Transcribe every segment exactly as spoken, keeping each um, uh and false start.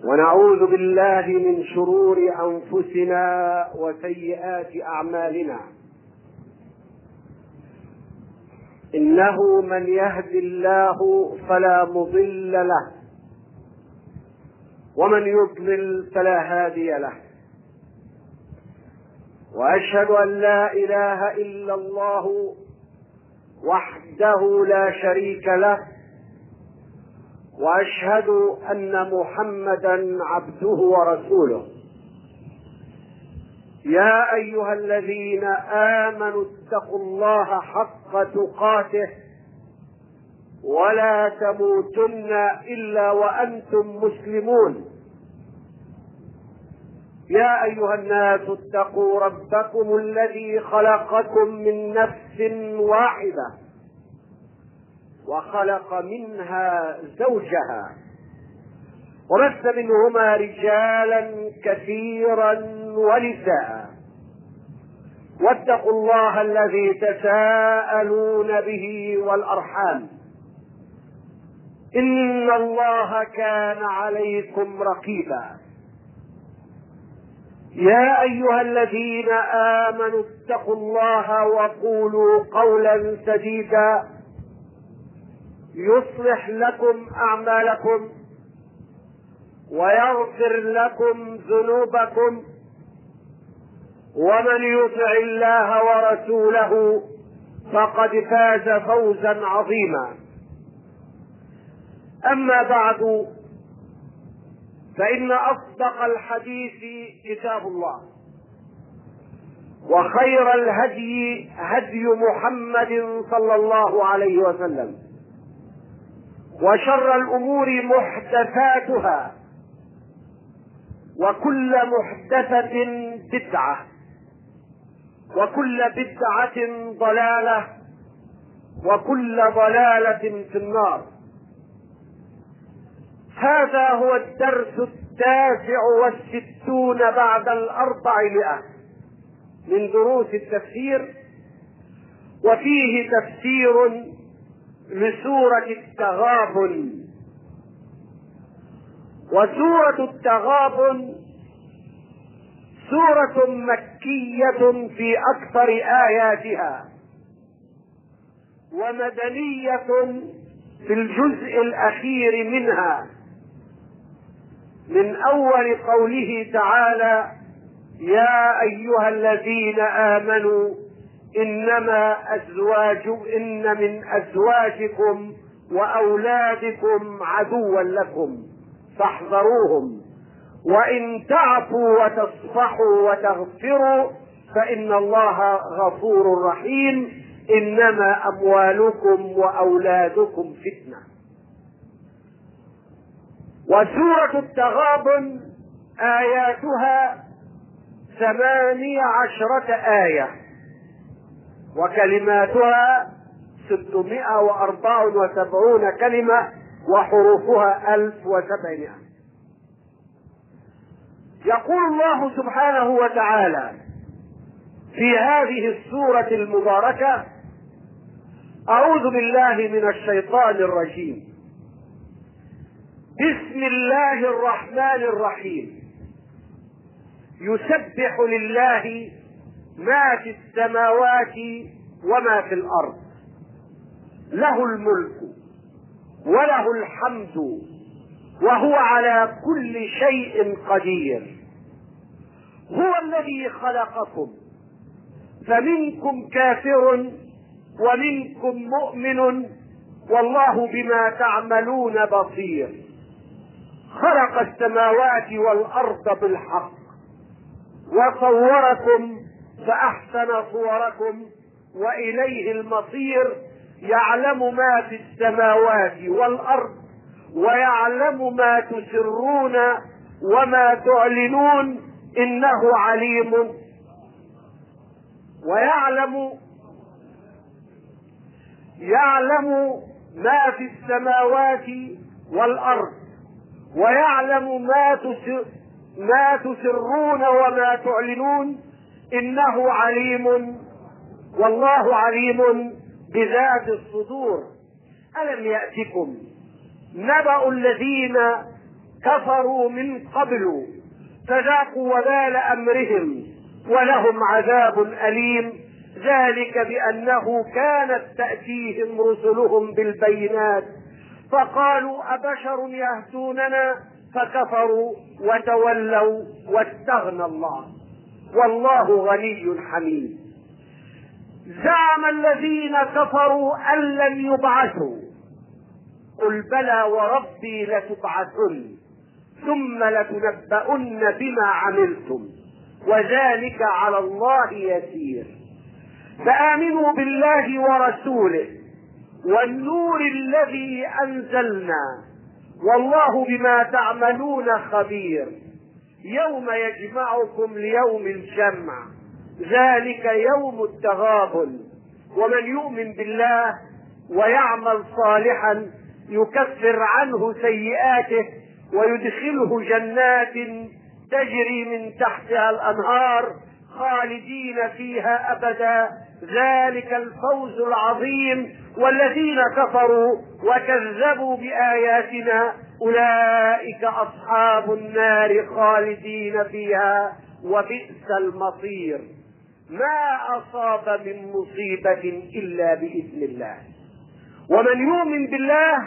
ونعوذ بالله من شرور أنفسنا وسيئات أعمالنا. إنه من يهد الله فلا مضل له، ومن يضلل فلا هادي له. وأشهد أن لا إله إلا الله وحده لا شريك له، وأشهد أن محمدا عبده ورسوله. يا أيها الذين آمنوا اتقوا الله حق تقاته ولا تموتن إلا وأنتم مسلمون. يا أيها الناس اتقوا ربكم الذي خلقكم من نفس واحدة وخلق منها زوجها وبث منهما رجالا كثيرا ونساء، واتقوا الله الذي تساءلون به والأرحام، إن الله كان عليكم رقيبا. يا أيها الذين آمنوا اتقوا الله وقولوا قولا سديدا يصلح لكم أعمالكم ويغفر لكم ذنوبكم، ومن يطع الله ورسوله فقد فاز فوزا عظيما. أما بعد، فإن أصدق الحديث كتاب الله، وخير الهدي هدي محمد صلى الله عليه وسلم، وشر الأمور محدثاتها، وكل محدثة بدعة، وكل بدعة ضلالة، وكل ضلالة في النار. هذا هو الدرس التاسع والستون بعد الأربعمائة من دروس التفسير، وفيه تفسير لسورة التغابن. وسورة التغابن سورة مكية في أكثر آياتها، ومدنية في الجزء الأخير منها، من أول قوله تعالى: يا أيها الذين آمنوا إنما أزواج إن من أزواجكم وأولادكم عدوا لكم فاحذروهم، وإن تعفوا وتصفحوا وتغفروا فإن الله غفور رحيم، إنما أموالكم وأولادكم فتنة. وسورة التغابن آياتها ثمانية عشرة آية، وكلماتها ستمائة وأربعة وسبعون كلمة، وحروفها ألف وسبعمائة. يقول الله سبحانه وتعالى في هذه السورة المباركة: أعوذ بالله من الشيطان الرجيم، بسم الله الرحمن الرحيم. يسبح لله ما في السماوات وما في الأرض، له الملك وله الحمد وهو على كل شيء قدير. هو الذي خلقكم فمنكم كافر ومنكم مؤمن، والله بما تعملون بصير. خلق السماوات والأرض بالحق وصوركم فأحسن صوركم وإليه المصير. يعلم ما في السماوات والأرض ويعلم ما تسرون وما تعلنون، إنه عليم. ويعلم يعلم ما في السماوات والأرض ويعلم ما تسر ما تسرون وما تعلنون، إنه عليم، والله عليم بذات الصدور. ألم يأتكم نبأ الذين كفروا من قبل فذاقوا وبال أمرهم ولهم عذاب أليم. ذلك بأنه كانت تأتيهم رسلهم بالبينات فقالوا أبشر يهدوننا فكفروا وتولوا واستغنى الله والله غني حميد. زعم الذين كفروا أن لن يبعثوا قل بلى وربي لتبعثن ثم لتنبؤن بما عملتم وذلك على الله يسير. فآمنوا بالله ورسوله والنور الذي أنزلنا والله بما تعملون خبير. يوم يجمعكم ليوم الجمع ذلك يوم التغابن. ومن يؤمن بالله ويعمل صالحا يكفر عنه سيئاته ويدخله جنات تجري من تحتها الأنهار خالدين فيها أبدا ذلك الفوز العظيم. والذين كفروا وكذبوا بآياتنا أولئك أصحاب النار خالدين فيها وبئس المصير. ما أصاب من مصيبة إلا بإذن الله. ومن يؤمن بالله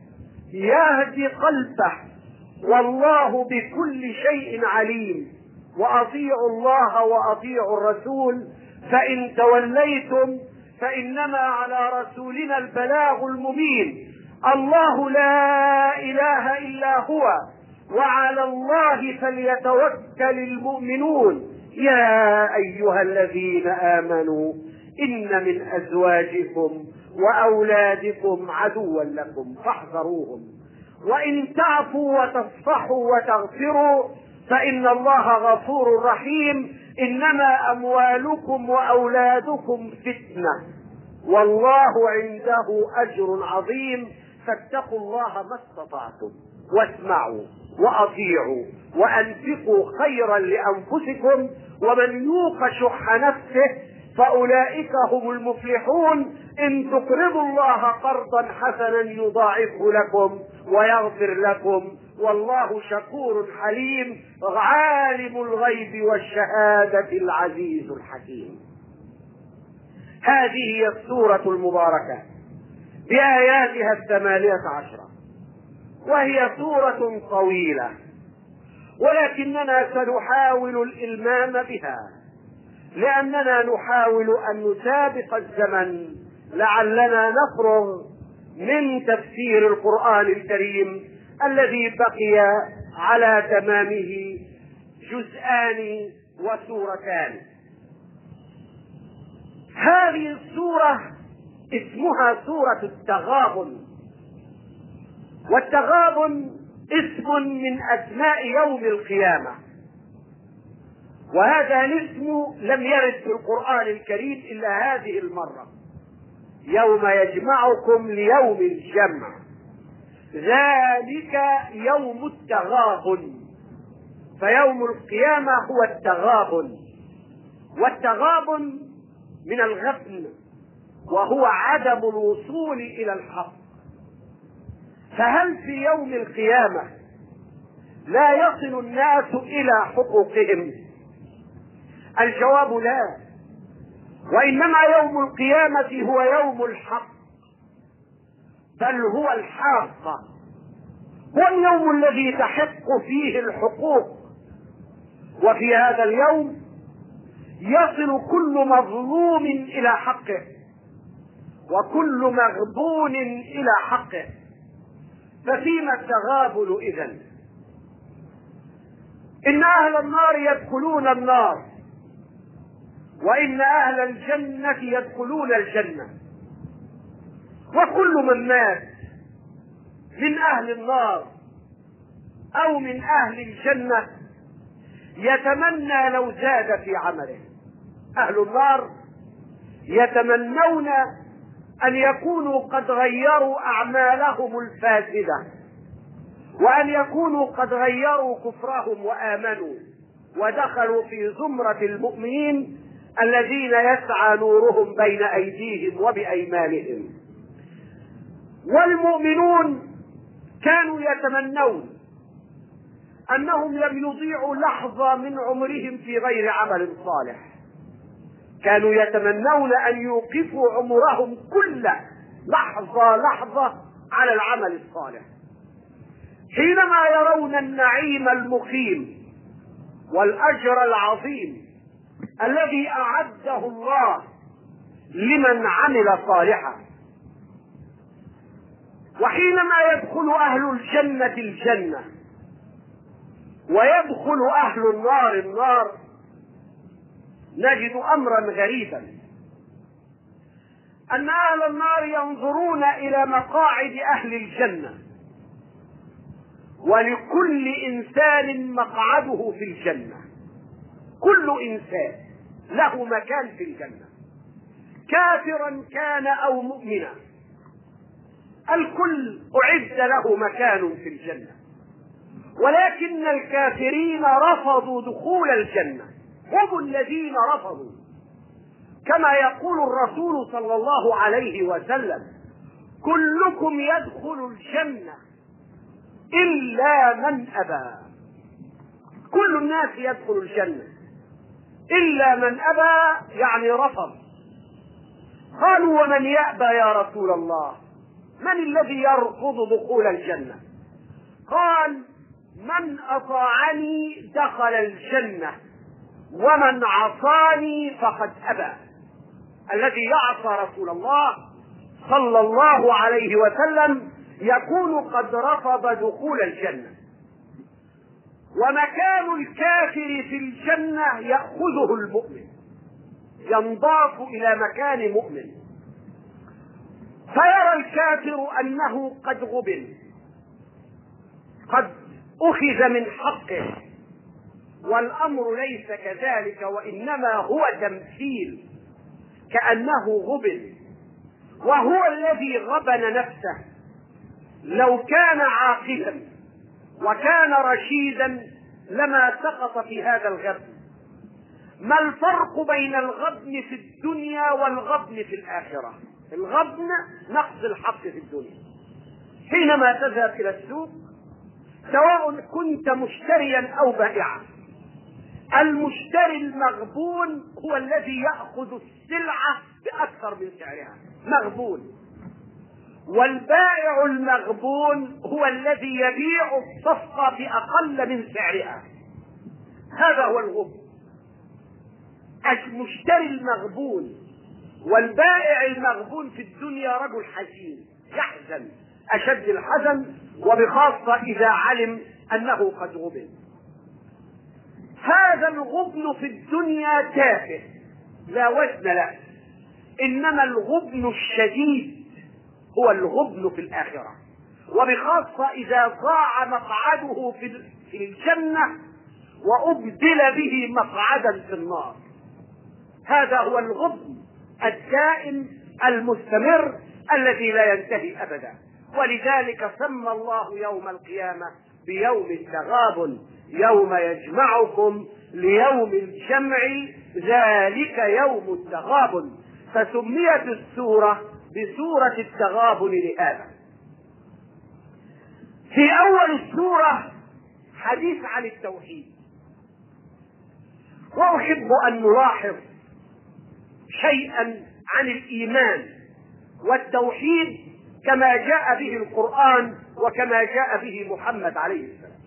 يهدي قلبه والله بكل شيء عليم. وأطيعوا الله وأطيعوا الرسول فإن توليتم فإنما على رسولنا البلاغ المبين. الله لا إله إلا هو وعلى الله فليتوكل المؤمنون. يا أيها الذين آمنوا إن من أزواجكم وأولادكم عدوا لكم فاحذروهم وإن تعفوا وتصفحوا وتغفروا فإن الله غفور رحيم. إنما أموالكم وأولادكم فتنة والله عنده أجر عظيم. فاتقوا الله ما استطعتم واسمعوا وأطيعوا وأنفقوا خيرا لأنفسكم ومن يوق شح نفسه فأولئك هم المفلحون. إن تقرضوا الله قرضا حسنا يضاعفه لكم ويغفر لكم والله شكور حليم. عالم الغيب والشهادة العزيز الحكيم. هذه هي السورة المباركة بآياتها الثمانية عشرة وهي سورة طويلة ولكننا سنحاول الإلمام بها لأننا نحاول أن نسابق الزمن لعلنا نفرغ من تفسير القرآن الكريم الذي بقي على تمامه جزءان وسورتان. هذه السورة اسمها سورة التغابن والتغابن اسم من أسماء يوم القيامة وهذا الاسم لم يرد في القرآن الكريم إلا هذه المرة. يوم يجمعكم ليوم الجمع ذلك يوم التغابن. فيوم القيامة هو التغابن والتغابن من الغبن وهو عدم الوصول إلى الحق. فهل في يوم القيامة لا يصل الناس إلى حقوقهم؟ الجواب لا، وإنما يوم القيامة هو يوم الحق بل هو الحاقة. هو اليوم الذي تحق فيه الحقوق وفي هذا اليوم يصل كل مظلوم إلى حقه وكل مغبون إلى حقه. ففيما التغابن إذن؟ إن أهل النار يدخلون النار وإن أهل الجنة يدخلون الجنة وكل من مات من أهل النار أو من أهل الجنة يتمنى لو زاد في عمله. أهل النار يتمنون أن يكونوا قد غيروا أعمالهم الفاسدة وأن يكونوا قد غيروا كفرهم وآمنوا ودخلوا في زمرة المؤمنين الذين يسعى نورهم بين أيديهم وبأيمانهم. والمؤمنون كانوا يتمنون أنهم لم يضيعوا لحظة من عمرهم في غير عمل صالح، كانوا يتمنون أن يوقفوا عمرهم كله لحظة لحظة على العمل الصالح. حينما يرون النعيم المقيم والأجر العظيم الذي أعده الله لمن عمل صالحا، وحينما يدخل أهل الجنة الجنة ويدخل أهل النار النار، نجد أمرا غريبا، أن أهل النار ينظرون إلى مقاعد أهل الجنة، ولكل إنسان مقعده في الجنة، كل إنسان له مكان في الجنة، كافرا كان أو مؤمنا، الكل أعد له مكان في الجنة. ولكن الكافرين رفضوا دخول الجنة، هم الذين رفضوا، كما يقول الرسول صلى الله عليه وسلم: كلكم يدخل الجنة إلا من أبى. كل الناس يدخل الجنة إلا من أبى، يعني رفض. قالوا: ومن يأبى يا رسول الله؟ من الذي يرفض دخول الجنة؟ قال: من أطاعني دخل الجنة، ومن عصاني فقد أبى. الذي يعصى رسول الله صلى الله عليه وسلم يكون قد رفض دخول الجنة. ومكان الكافر في الجنة يأخذه المؤمن، ينضاف إلى مكان مؤمن، فيرى الكافر أنه قد غبن، قد أخذ من حقه، والأمر ليس كذلك، وإنما هو تمثيل، كأنه غبن، وهو الذي غبن نفسه. لو كان عاقلا وكان رشيدا لما سقط في هذا الغبن. ما الفرق بين الغبن في الدنيا والغبن في الآخرة؟ الغبن نقص الحق في الدنيا، حينما تذهب إلى السوق سواء كنت مشتريا أو بائعا، المشتري المغبون هو الذي يأخذ السلعة بأكثر من سعرها، مغبون. والبائع المغبون هو الذي يبيع الصفقة بأقل من سعرها، هذا هو الغبن. المشتري المغبون والبائع المغبون في الدنيا رجل حزين يحزن أشد الحزن، وبخاصة إذا علم أنه قد غبن. هذا الغبن في الدنيا تافه لا وزن له، إنما الغبن الشديد هو الغبن في الآخرة، وبخاصة إذا ضاع مقعده في الجنة وأبدل به مقعدا في النار. هذا هو الغبن الدائم المستمر الذي لا ينتهي أبدا. ولذلك سمى الله يوم القيامة بيوم التغابن، يوم يجمعكم ليوم الجمع، ذلك يوم التغابن. فسميت السورة بسورة التغابن لهذا. في أول السورة حديث عن التوحيد، وأحب أن نلاحظ شيئا عن الإيمان والتوحيد كما جاء به القرآن وكما جاء به محمد عليه السلام.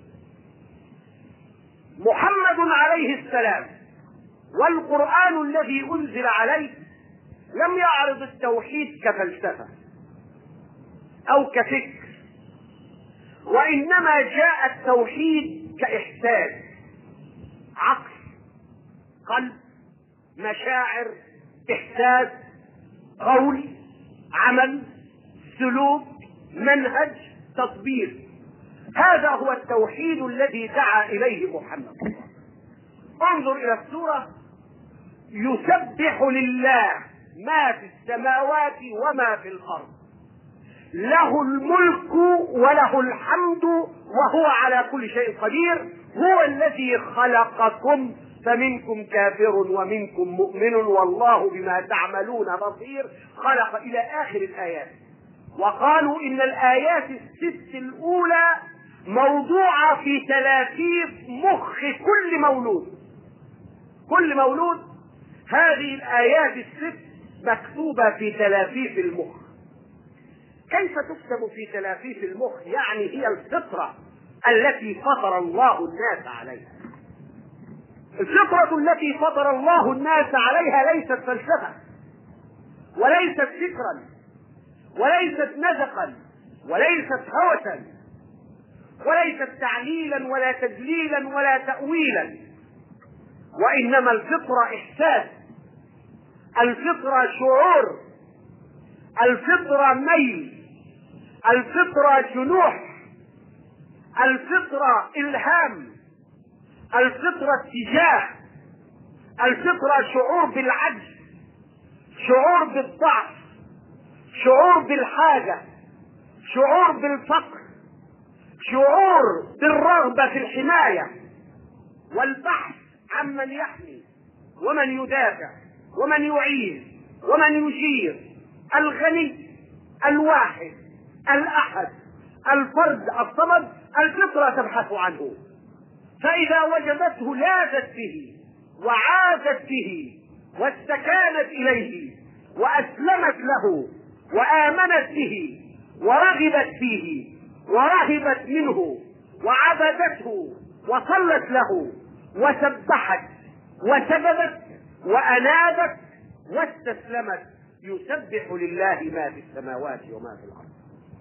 محمد عليه السلام والقرآن الذي أنزل عليه لم يعرض التوحيد كفلسفة أو كفكر، وإنما جاء التوحيد كإحساس، عقل، قلب، مشاعر، إحساس، قول، عمل، سلوك، منهج، تطبيق. هذا هو التوحيد الذي دعا إليه محمد. انظر إلى السورة: يسبح لله ما في السماوات وما في الأرض، له الملك وله الحمد وهو على كل شيء قدير، هو الذي خلقكم فمنكم كافر ومنكم مؤمن والله بما تعملون بصير. خلق إلى آخر الآيات. وقالوا إن الآيات الست الأولى موضوعة في تلافيف مخ كل مولود. كل مولود هذه الآيات الست مكتوبة في تلافيف المخ. كيف تكتب في تلافيف المخ؟ يعني هي الفطرة التي فطر الله الناس عليها. الفطرة التي فطر الله الناس عليها ليست فلسفة، وليست فكرا، وليست نزقا، وليست هوسا، وليست تعليلا ولا تدليلا ولا تأويلا، وإنما الفطرة إحساس، الفطرة شعور، الفطرة ميل، الفطرة جنوح، الفطرة إلهام، الفطرة اتجاه، الفطرة شعور بالعجز، شعور بالضعف، شعور بالحاجة، شعور بالفقر، شعور بالرغبة في الحماية والبحث عمن يحمي ومن يدافع ومن يعين ومن يجير، الغني الواحد الأحد الفرد الصمد. الفطرة تبحث عنه، فإذا وجدته لاذت به وعادت به واستكانت إليه وأسلمت له وآمنت به ورغبت فيه ورهبت منه وعبدته وصلت له وسبحت وسجدت وأنابت واستسلمت، يسبح لله ما في السماوات وما في الأرض.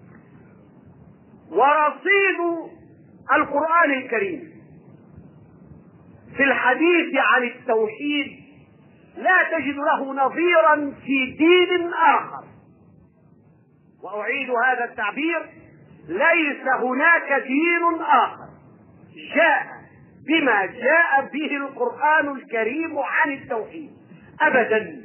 ورصيد القرآن الكريم في الحديث عن التوحيد لا تجد له نظيرا في دين آخر. وأعيد هذا التعبير: ليس هناك دين آخر جاء بما جاء به القرآن الكريم عن التوحيد أبدا.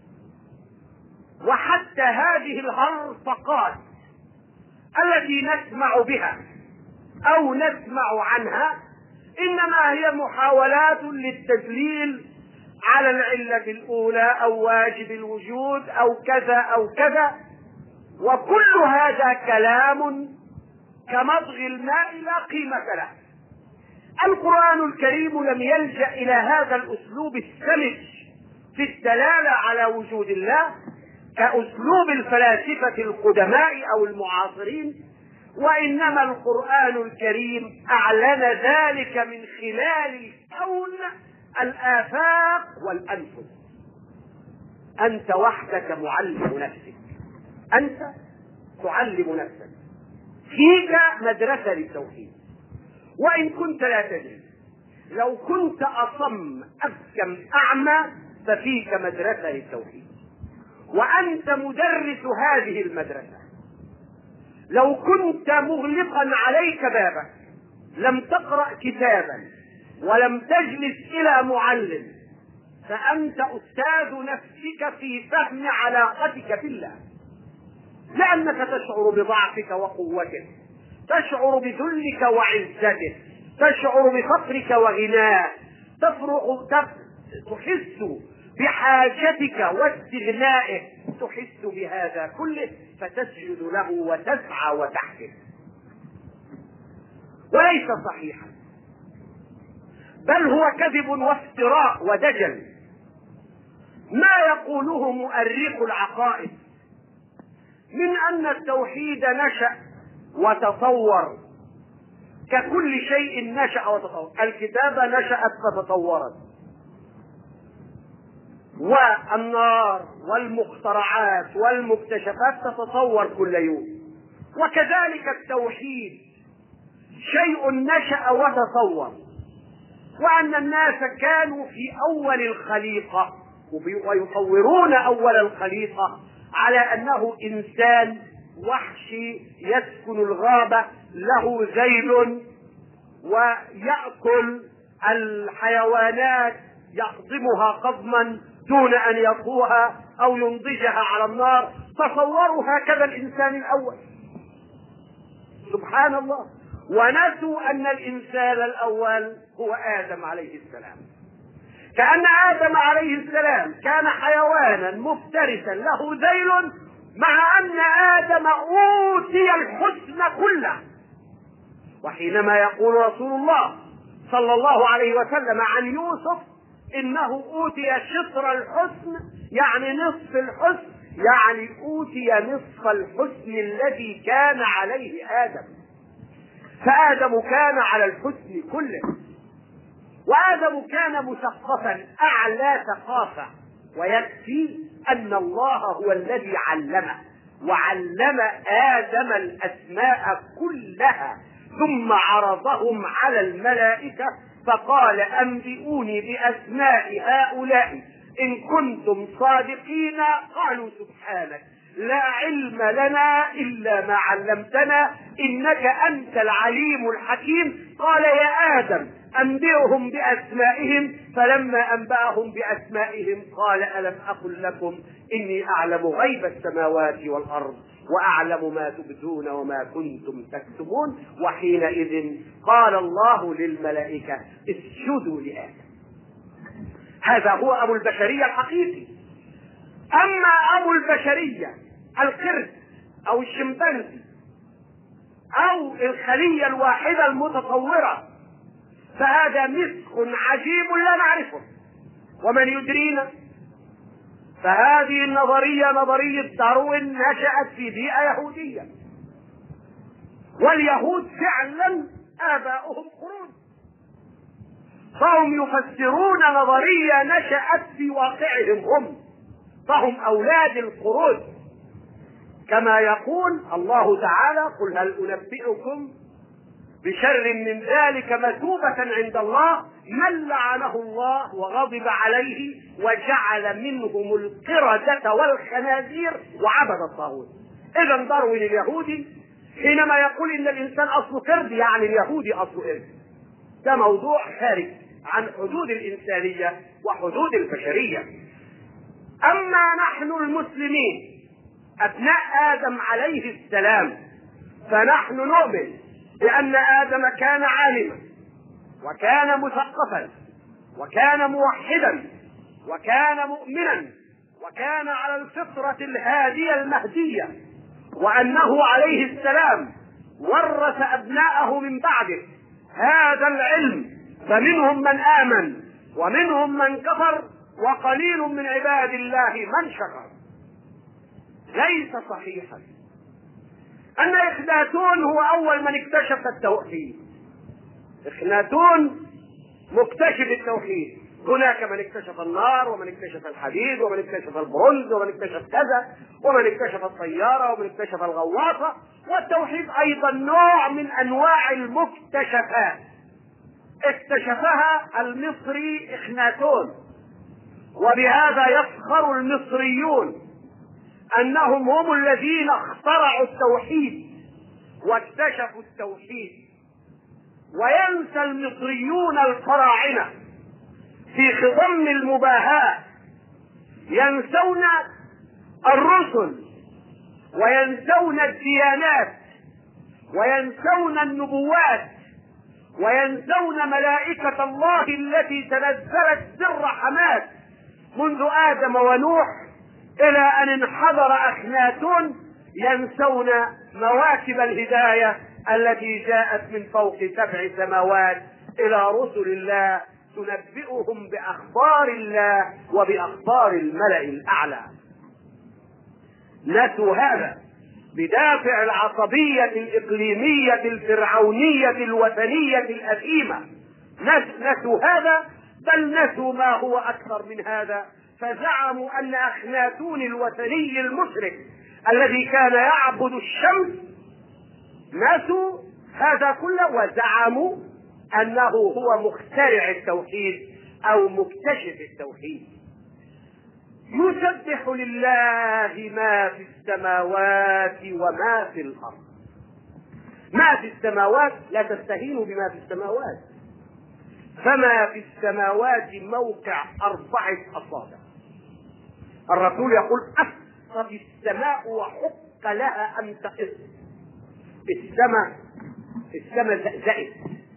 وحتى هذه الهرطقات التي نسمع بها أو نسمع عنها إنما هي محاولات للتدليل على العلة الأولى أو واجب الوجود أو كذا أو كذا، وكل هذا كلام كمضغ الماء لا قيمة له. القرآن الكريم لم يلجأ إلى هذا الأسلوب السمج في الدلالة على وجود الله كأسلوب الفلاسفة القدماء أو المعاصرين، وإنما القرآن الكريم أعلن ذلك من خلال الكون، الآفاق والأنفس. أنت وحدك معلم نفسك، أنت تعلم نفسك، فيك مدرسة للتوحيد وإن كنت لا تدري. لو كنت أصم أبكم أعمى ففيك مدرسة للتوحيد، وأنت مدرس هذه المدرسة. لو كنت مغلقا عليك بابك لم تقرأ كتابا ولم تجلس إلى معلم فأنت أستاذ نفسك في فهم علاقتك بالله، لأنك تشعر بضعفك وقوتك، تشعر بذلك وعزتك، تشعر بفقرك وغناه، تحس بحاجتك واستغنائك، تحس بهذا كله فتسجد له وتسعى وتحفظ. وليس صحيحا، بل هو كذب وافتراء ودجل ما يقوله مؤرخ العقائد من أن التوحيد نشأ وتطور ككل شيء نشأ وتطور. الكتابة نشأت فتطورت، والنار والمخترعات والمكتشفات تتطور كل يوم، وكذلك التوحيد شيء نشأ وتطور. وأن الناس كانوا في أول الخليقة ويطورون أول الخليقة على أنه إنسان وحشي يسكن الغابة له ذيل ويأكل الحيوانات يقضمها قضما دون أن يطهوها أو ينضجها على النار. تصوروا هكذا الإنسان الأول، سبحان الله. ونسوا أن الإنسان الأول هو آدم عليه السلام، كأن آدم عليه السلام كان حيوانا مفترسا له ذيل، مع أن آدم أوتي الحسن كله وحينما يقول رسول الله صلى الله عليه وسلم عن يوسف إنه أوتي شطر الحسن، يعني نصف الحسن، يعني أوتي نصف الحسن الذي كان عليه آدم. فآدم كان على الحسن كله، وآدم كان مثقفا أعلى ثقافة، ويكفي أن الله هو الذي علمه، وعلم آدم الأسماء كلها ثم عرضهم على الملائكة فقال أنبئوني بأسماء هؤلاء إن كنتم صادقين. قالوا سبحانك لا علم لنا إلا ما علمتنا إنك أنت العليم الحكيم. قال يا آدم أنبئهم بأسمائهم، فلما أنبأهم بأسمائهم قال ألم أقل لكم إني أعلم غيب السماوات والأرض وأعلم ما تبدون وما كنتم تكتمون. وحينئذ قال الله للملائكة اسجدوا لآدم. هذا هو أبو البشرية الحقيقي. أما أبو البشرية القرد أو الشمبانزي أو الخلية الواحدة المتطورة فهذا مسخ عجيب لا نعرفه ومن يدرينا. فهذه النظرية نظرية داروين نشأت في بيئة يهودية، واليهود فعلا آباؤهم قرود، فهم يفسرون نظرية نشأت في واقعهم هم، فهم أولاد القرود. كما يقول الله تعالى قل هل أنبئكم بشر من ذلك مثوبة عند الله من لعنه الله وغضب عليه وجعل منهم القردة والخنازير وعبد الطاغوت. إذا داروين اليهودي حينما يقول إن الإنسان أصله قرد يعني اليهودي أصله قرد. ده موضوع خارج عن حدود الإنسانية وحدود البشرية. أما نحن المسلمين أبناء آدم عليه السلام فنحن نؤمن بأن آدم كان عالما وكان مثقفا وكان موحدا وكان مؤمنا وكان على الفطرة الهادية المهدية، وأنه عليه السلام ورث أبناءه من بعده هذا العلم، فمنهم من آمن ومنهم من كفر وقليل من عباد الله من شكر. ليس صحيحا أن إخناتون هو أول من اكتشف التوحيد. إخناتون مكتشف التوحيد، هناك من اكتشف النار ومن اكتشف الحديد ومن اكتشف البرونز ومن اكتشف كذا ومن اكتشف الطيارة ومن اكتشف الغواصة، والتوحيد أيضا نوع من أنواع المكتشفات اكتشفها المصري إخناتون. وبهذا يفخر المصريون أنهم هم الذين اخترعوا التوحيد واكتشفوا التوحيد. وينسى المصريون الفراعنة في خضم المباهاة، ينسون الرسل وينسون الديانات وينسون النبوات وينسون ملائكة الله التي تنزلت بالرحمات منذ آدم ونوح إلى أن انحدر أخناتون. ينسون مواكب الهداية التي جاءت من فوق سبع سماوات إلى رسل الله تنبئهم بأخبار الله وبأخبار الملأ الأعلى. نسوا هذا بدافع العصبية الإقليمية الفرعونية الوثنية الأثيمة. نسوا هذا، بل نسوا ما هو أكثر من هذا، فزعموا أن أخناتون الوثني المشرك الذي كان يعبد الشمس، نسوا هذا كله وزعموا أنه هو مخترع التوحيد أو مكتشف التوحيد. يسبح لله ما في السماوات وما في الأرض. ما في السماوات لا تستهينوا بما في السماوات، فما في السماوات موقع أربعة أصابع. الرسول يقول أسقط السماء وحق لها أن تقص. السماء السماء زئزئت،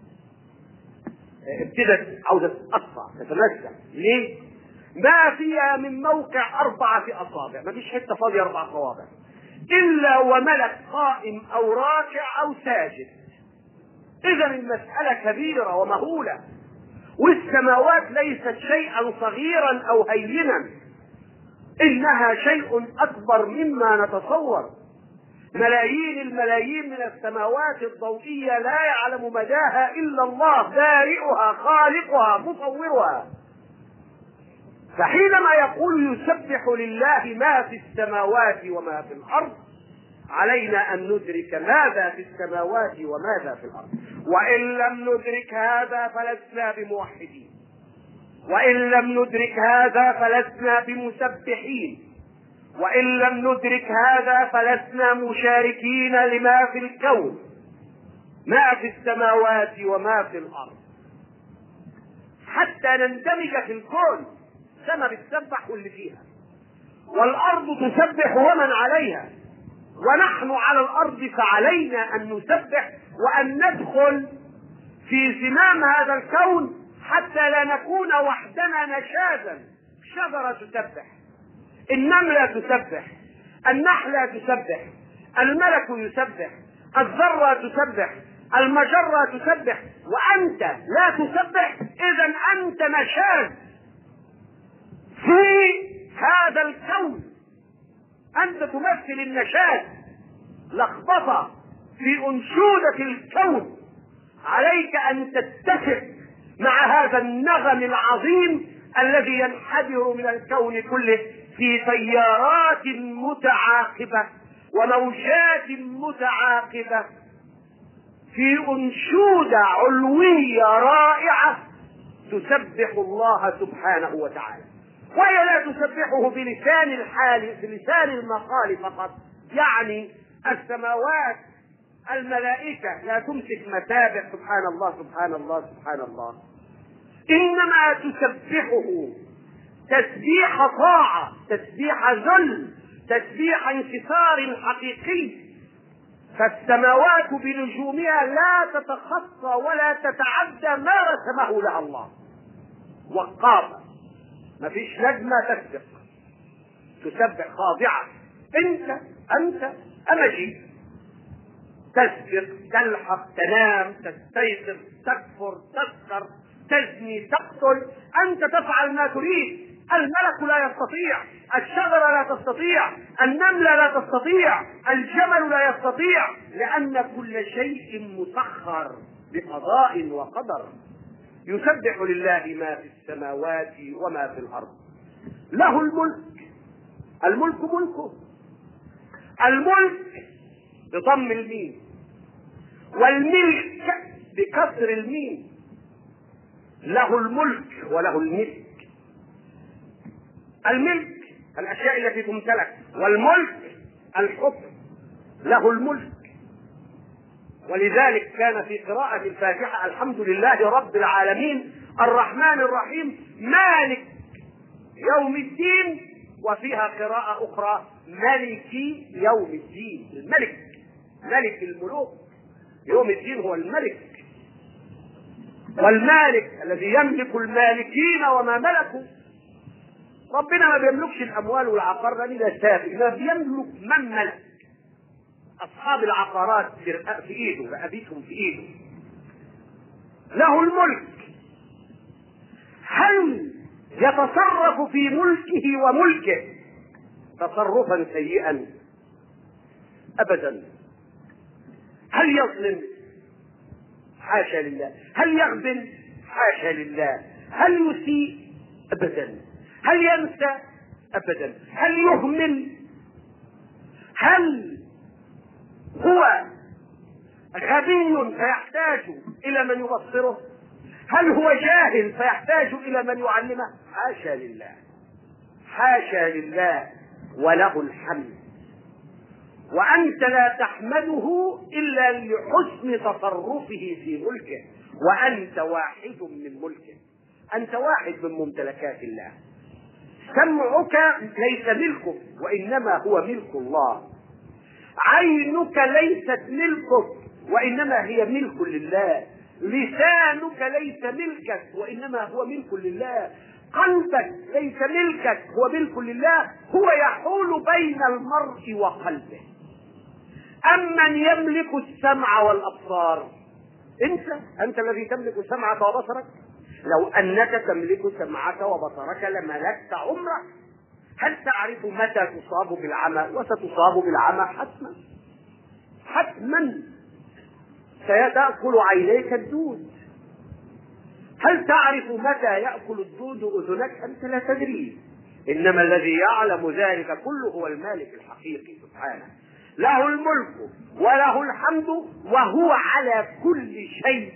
ابتدت عاوزة تتقطع تتنزل. ليه؟ ما فيها من موقع أربعة أصابع، ما فيش حتة فاضية أربع صوابع إلا وملك قائم أو راكع أو ساجد. إذا المسألة كبيرة ومهولة، والسماوات ليست شيئا صغيرا أو هينا، إنها شيء أكبر مما نتصور. ملايين الملايين من السماوات الضوئية لا يعلم مداها إلا الله، بارئها خالقها مصورها. فحينما يقول يسبح لله ما في السماوات وما في الأرض، علينا أن ندرك ماذا في السماوات وماذا في الأرض. وإن لم ندرك هذا فلسنا بموحدين، وإن لم ندرك هذا فلسنا بمسبحين، وإن لم ندرك هذا فلسنا مشاركين لما في الكون، ما في السماوات وما في الأرض، حتى نندمج في الكون. السماء بتسبح واللي فيها، والأرض تسبح ومن عليها، ونحن على الأرض فعلينا أن نسبح وأن ندخل في زمام هذا الكون حتى لا نكون وحدنا نشازا. الشجرة تسبح، النملة تسبح، النحلة تسبح، الملك يسبح، الذرة تسبح، المجرة تسبح، وأنت لا تسبح. إذا أنت نشاز في هذا الكون، أنت تمثل النشاز، لخبطة في أنشودة الكون. عليك أن تتفق مع هذا النغم العظيم الذي ينحدر من الكون كله في تيارات متعاقبة وموجات متعاقبة، في أنشودة علوية رائعة تسبح الله سبحانه وتعالى. وهي لا تسبحه بلسان الحال، بلسان المقال فقط، يعني السماوات الملائكة لا تمسك مسابح سبحان الله سبحان الله سبحان الله، إنما تسبحه تسبيح طاعة، تسبيح ذل، تسبيح انكسار حقيقي. فالسماوات بنجومها لا تتخطى ولا تتعدى ما رسمه لها الله، وقافة، ما فيش نجمة تسبق، تسبح خاضعة. انت انت امجي تسبق، تلحق، تنام، تستيقظ، تكفر، تسكر، تزني، تقتل، انت تفعل ما تريد. الملك لا يستطيع، الشجرة لا تستطيع، النملة لا تستطيع، الجمل لا يستطيع، لأن كل شيء مسخر بقضاء وقدر. يسبح لله ما في السماوات وما في الأرض. له الملك، الملك ملكه، الملك بضم الميم، والملك بكسر الميم. له الملك وله الملك. الملك الأشياء التي تمتلك، والملك الحكم. له الملك. ولذلك كان في قراءة الفاتحة الحمد لله رب العالمين الرحمن الرحيم مالك يوم الدين، وفيها قراءة أخرى ملك يوم الدين. الملك ملك الملوك، يوم الدين هو الملك، والمالك الذي يملك المالكين وما ملكوا. ربنا ما بيملكش الأموال والعقار، لأن ده سافل، ما بيملك من ملك. أصحاب العقارات في إيده، رقبتهم في إيده. له الملك. هل يتصرف في ملكه وملكه تصرفا سيئا؟ أبدا. هل يظلم؟ حاشا لله. هل يغبن؟ حاشا لله. هل يسيء؟ أبدا. هل ينسى؟ أبدا. هل يهمل؟ هل هو غبي فيحتاج إلى من يبصره؟ هل هو جاهل فيحتاج إلى من يعلمه؟ حاشا لله، حاشا لله، وله الحمد. وأنت لا تحمده إلا لحسن تصرفه في ملكه، وأنت واحد من ملكه، أنت واحد من ممتلكات الله. سمعك ليس ملكك، وإنما هو ملك الله. عينك ليست ملكك، وإنما هي ملك لله. لسانك ليس ملكك، وإنما هو ملك لله. قلبك ليس ملكك، هو ملك لله. هو يحول بين المرء وقلبه. أمن يملك السمع والأبصار؟ انت انت الذي تملك سمعك وبصرك. لو انك تملك سمعك وبصرك لملكت عمرك. هل تعرف متى تصاب بالعمى؟ وستصاب بالعمى حتما حتما. سيتأكل عينيك الدود. هل تعرف متى يأكل الدود أذنك؟ أنت لا تدري. إنما الذي يعلم ذلك كله هو المالك الحقيقي سبحانه. له الملك وله الحمد وهو على كل شيء.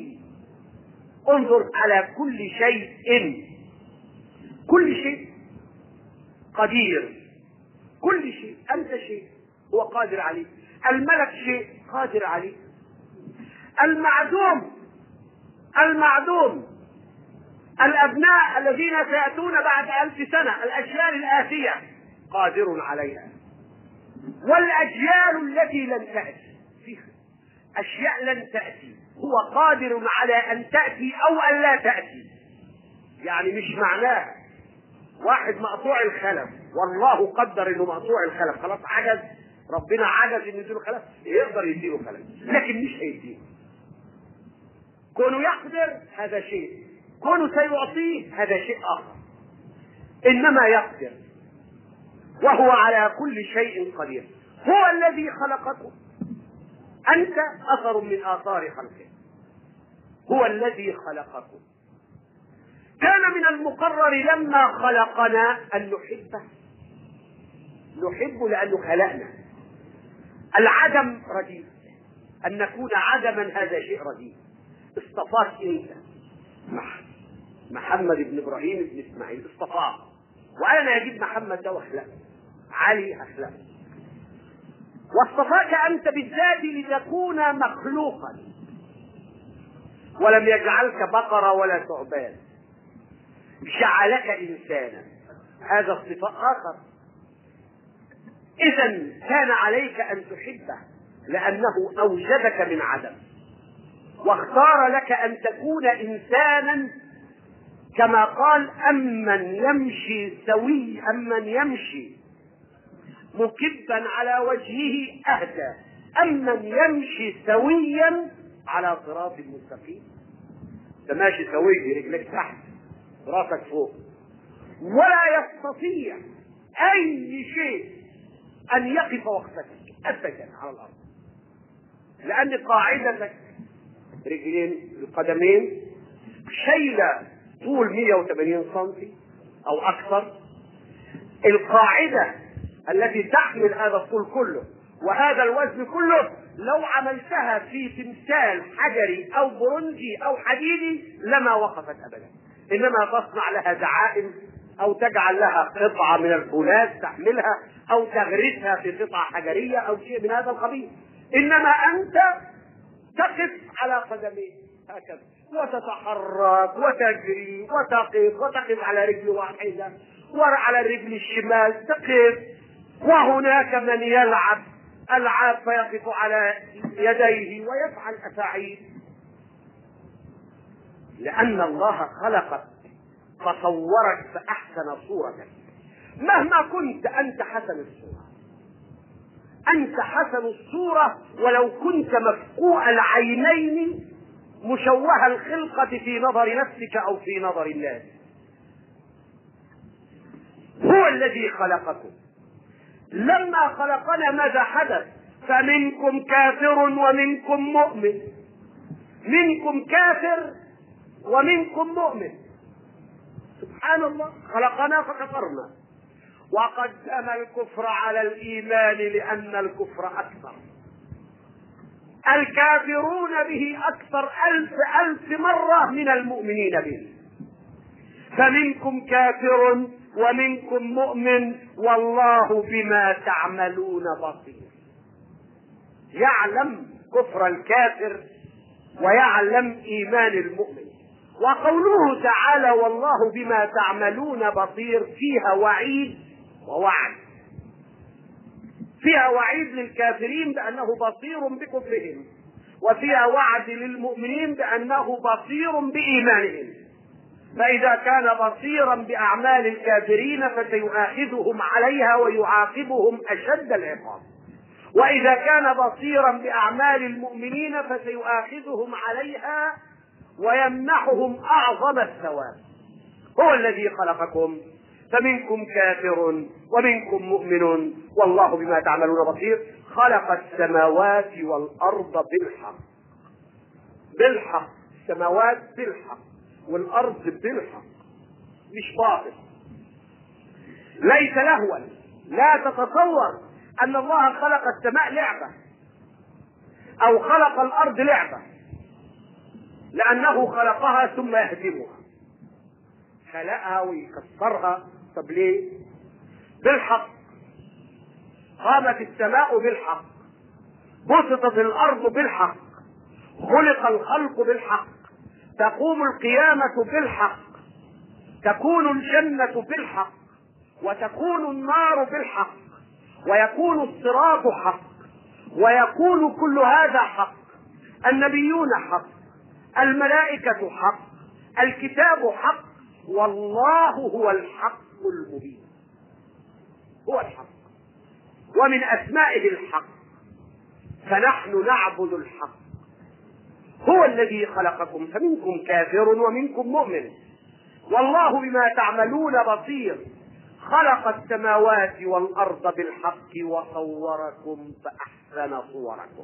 انظر، على كل شيء. كل شيء قدير. كل شيء. أنت شيء هو قادر عليه. الملك شيء قادر عليه. المعدوم المعدوم الأبناء الذين سيأتون بعد ألف سنة، الأجيال الآتية قادر عليها. والأجيال التي لن تأتي فيها أشياء لن تأتي هو قادر على أن تأتي أو أن لا تأتي. يعني مش معناه واحد مقطوع الخلف والله قدر انه مقطوع الخلف خلاص عجز، ربنا عجز انه يديله خلف، يقدر يديله خلف لكن مش هيديله. كونه يقدر هذا شيء، كونه سيعطيه هذا شيء آخر. إنما يقدر وهو على كل شيء قدير. هو الذي خلقكم، أنت أثر من آثار خلقه. هو الذي خلقكم. كان من المقرر لما خلقنا أن نحبه. نحبه لأنه خلقنا. العدم رديء، أن نكون عدما هذا شيء رديء. اصطفاك انت محمد بن ابراهيم بن اسماعيل، اصطفاك، وانا اجيب محمد ده واخلقه، علي اخلقه، واصطفاك انت بالذات لتكون مخلوقا، ولم يجعلك بقرة ولا ثعبان، جعلك انسانا. هذا اصطفاء اخر. اذا كان عليك ان تحبه لانه اوجدك من عدم، واختار لك أن تكون إنسانا كما قال أمن يمشي سوي أمن يمشي مكبا على وجهه أهدى أمن يمشي سويا على صراط مستقيم. أنت ماشي سوي، رجلك تحت راسك فوق، ولا يستطيع أي شيء أن يقف وقفتك أبدا على الأرض، لأن قاعدتك رجلين القدمين شيلة طول مئة وثمانين سنتي أو أكثر. القاعدة التي تحمل هذا الطول كله وهذا الوزن كله لو عملتها في تمثال حجري أو برونزي أو حديدي لما وقفت أبدا، إنما تصنع لها دعائم أو تجعل لها قطعة من الفولاذ تحملها أو تغرسها في قطعة حجرية أو شيء من هذا القبيل. إنما أنت تقف على قدميك هكذا وتتحرك وتجري وتقف وتقف على رجل واحدة وعلى الرجل الشمال تقف. وهناك من يلعب ألعاب فيقف على يديه ويفعل أفاعيل، لأن الله خلقك فصورك فأحسن صورتك. مهما كنت أنت حسن الصورة، أنت حسن الصورة ولو كنت مفقوع العينين مشوه الخلقة في نظر نفسك أو في نظر الناس. هو الذي خلقكم. لما خلقنا ماذا حدث؟ فمنكم كافر ومنكم مؤمن. منكم كافر ومنكم مؤمن. سبحان الله، خلقنا فكفرنا وقدم الكفر على الإيمان لأن الكفر أكثر. الكافرون به أكثر ألف ألف مرة من المؤمنين به. فمنكم كافر ومنكم مؤمن والله بما تعملون بصير. يعلم كفر الكافر ويعلم إيمان المؤمن. وقوله تعالى والله بما تعملون بصير فيها وعيد ووعد. فيها وعيد للكافرين بأنه بصير بكفرهم، وفيها وعد للمؤمنين بأنه بصير بإيمانهم. فإذا كان بصيرا بأعمال الكافرين فسيؤاخذهم عليها ويعاقبهم أشد العقاب. وإذا كان بصيرا بأعمال المؤمنين فسيؤاخذهم عليها ويمنحهم أعظم الثواب. هو الذي خلقكم فمنكم كافر ومنكم مؤمن والله بما تعملون بصير. خلق السماوات والأرض بالحق، بالحق، السماوات بالحق والأرض بالحق، مش باطل، ليس لهوا. لا تتصور أن الله خلق السماء لعبة أو خلق الأرض لعبة، لأنه خلقها ثم يهدمها، خلقها ويكسرها. طب ليه؟ بالحق. قامت السماء بالحق، بسطت الأرض بالحق، خلق الخلق بالحق، تقوم القيامة بالحق، تكون الجنة بالحق، وتكون النار بالحق، ويكون الصراط حق، ويكون كل هذا حق. النبيون حق، الملائكة حق، الكتاب حق، والله هو الحق المبين، هو الحق، ومن أسمائه الحق، فنحن نعبد الحق. هو الذي خلقكم فمنكم كافر ومنكم مؤمن والله بما تعملون بصير. خلق السماوات والأرض بالحق وصوركم فأحسن صوركم.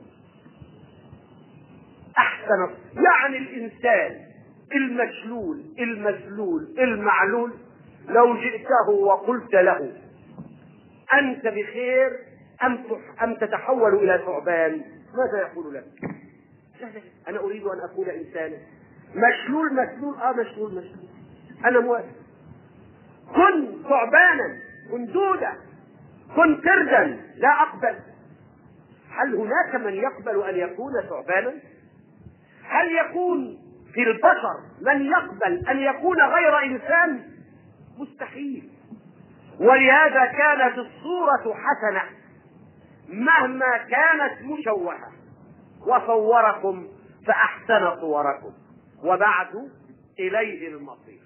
أحسن يعني الإنسان المشلول المسلول المعلول لو جئته وقلت له أنت بخير أم تتحول إلى ثعبان ماذا يقول لك؟ أنا أريد أن أكون إنسانا. مشلول مسلول آه مشلول مسلول أنا موافق. كن ثعبانا، كن دودة، كن قردا، لا أقبل. هل هناك من يقبل أن يكون ثعبانا؟ هل يكون في البشر من يقبل أن يكون غير إنسان؟ مستحيل. ولهذا كانت الصورة حسنة مهما كانت مشوهة. وصوركم فأحسن صوركم وبعد إليه المصير.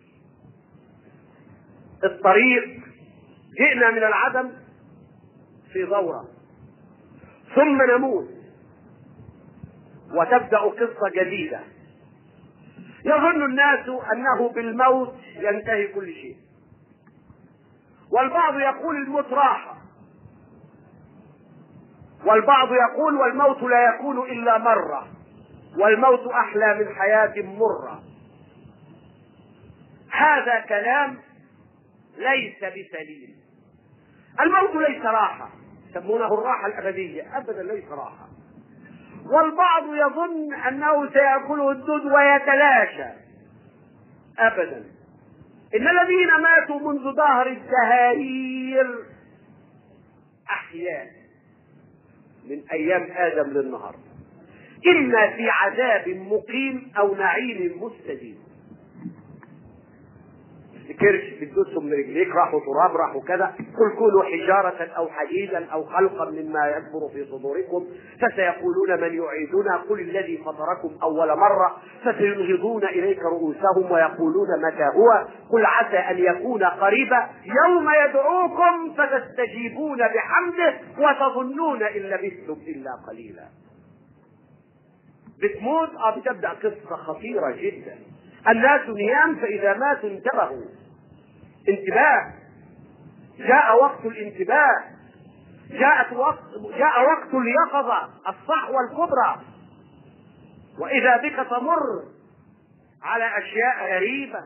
الطريق جئنا من العدم في دورة ثم نموت وتبدأ قصة جديدة. يظن الناس أنه بالموت ينتهي كل شيء، والبعض يقول الموت راحة، والبعض يقول والموت لا يكون إلا مرة، والموت أحلى من حياة مرة. هذا كلام ليس بسليم. الموت ليس راحة، يسمونه الراحة الأبدية، أبدا ليس راحة. والبعض يظن أنه سيأكله الدود ويتلاشى، أبدا. إن الذين ماتوا منذ دهر الدهارير أحياء من أيام آدم للنهار، إما في عذاب مقيم أو نعيم مستديم. كرش بتدوسهم من رجليك راحوا تراب راحوا كذا. قل كونوا حجارة أو حديدا أو خلقا مما يكبر في صدوركم فسيقولون من يعيدنا قل الذي فطركم أول مرة فسينهضون إليك رؤوسهم ويقولون متى هو قل عسى أن يكون قريبا يوم يدعوكم فتستجيبون بحمده وتظنون إن لبثتم إلا قليلا. بتموت أو بتبدأ قصة خطيرة جدا. الناس نيام فإذا ماتوا انتبهوا. انتباه، جاء وقت الانتباه، جاءت وقت جاء وقت اليقظة الصحوة الكبرى. وإذا بك تمر على أشياء غريبة،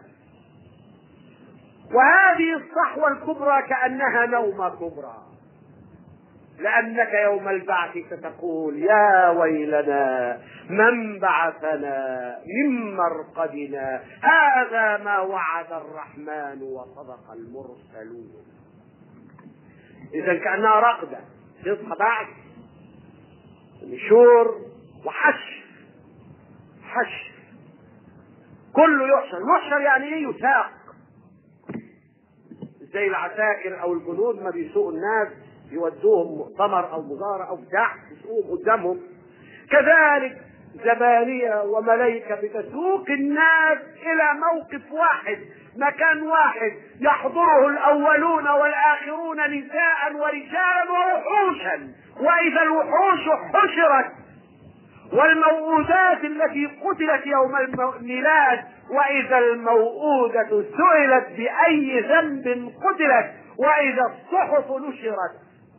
وهذه الصحوة الكبرى كأنها نومة كبرى، لأنك يوم البعث ستقول يا ويلنا من بعثنا من مرقدنا هذا ما وعد الرحمن وصدق المرسلون. إذا كأنها رقدة تصحى بعد نشور وحشر، حشر كله يحشر. يحشر يعني ايه؟ يساق، زي العساكر او الجنود ما بيسوقوا الناس يودوهم مؤتمر او مظاهرة او بتاع يسوقوهم قدامهم، كذلك زبانية وملائكة بتسوق الناس إلى موقف واحد، مكان واحد، يحضره الأولون والآخرون نساء ورجالا ووحوشا. وإذا الوحوش حشرت، والموءودات التي قتلت يوم الميلاد، وإذا الموءودة سئلت بأي ذنب قتلت، وإذا الصحف نشرت،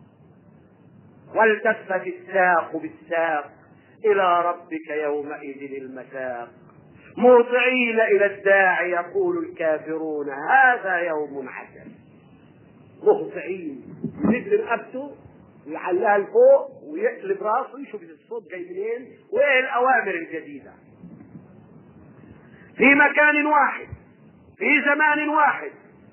والتفت الساق بالساق إلى ربك يومئذ المساق، مرضعين إلى الداعي يقول الكافرون هذا يوم عسر. مرضعين، يجري رقبته ويعلقها لفوق ويقلب راسه يشوف الصوت جاي منين وايه الأوامر الجديدة. في مكان واحد، في زمان واحد،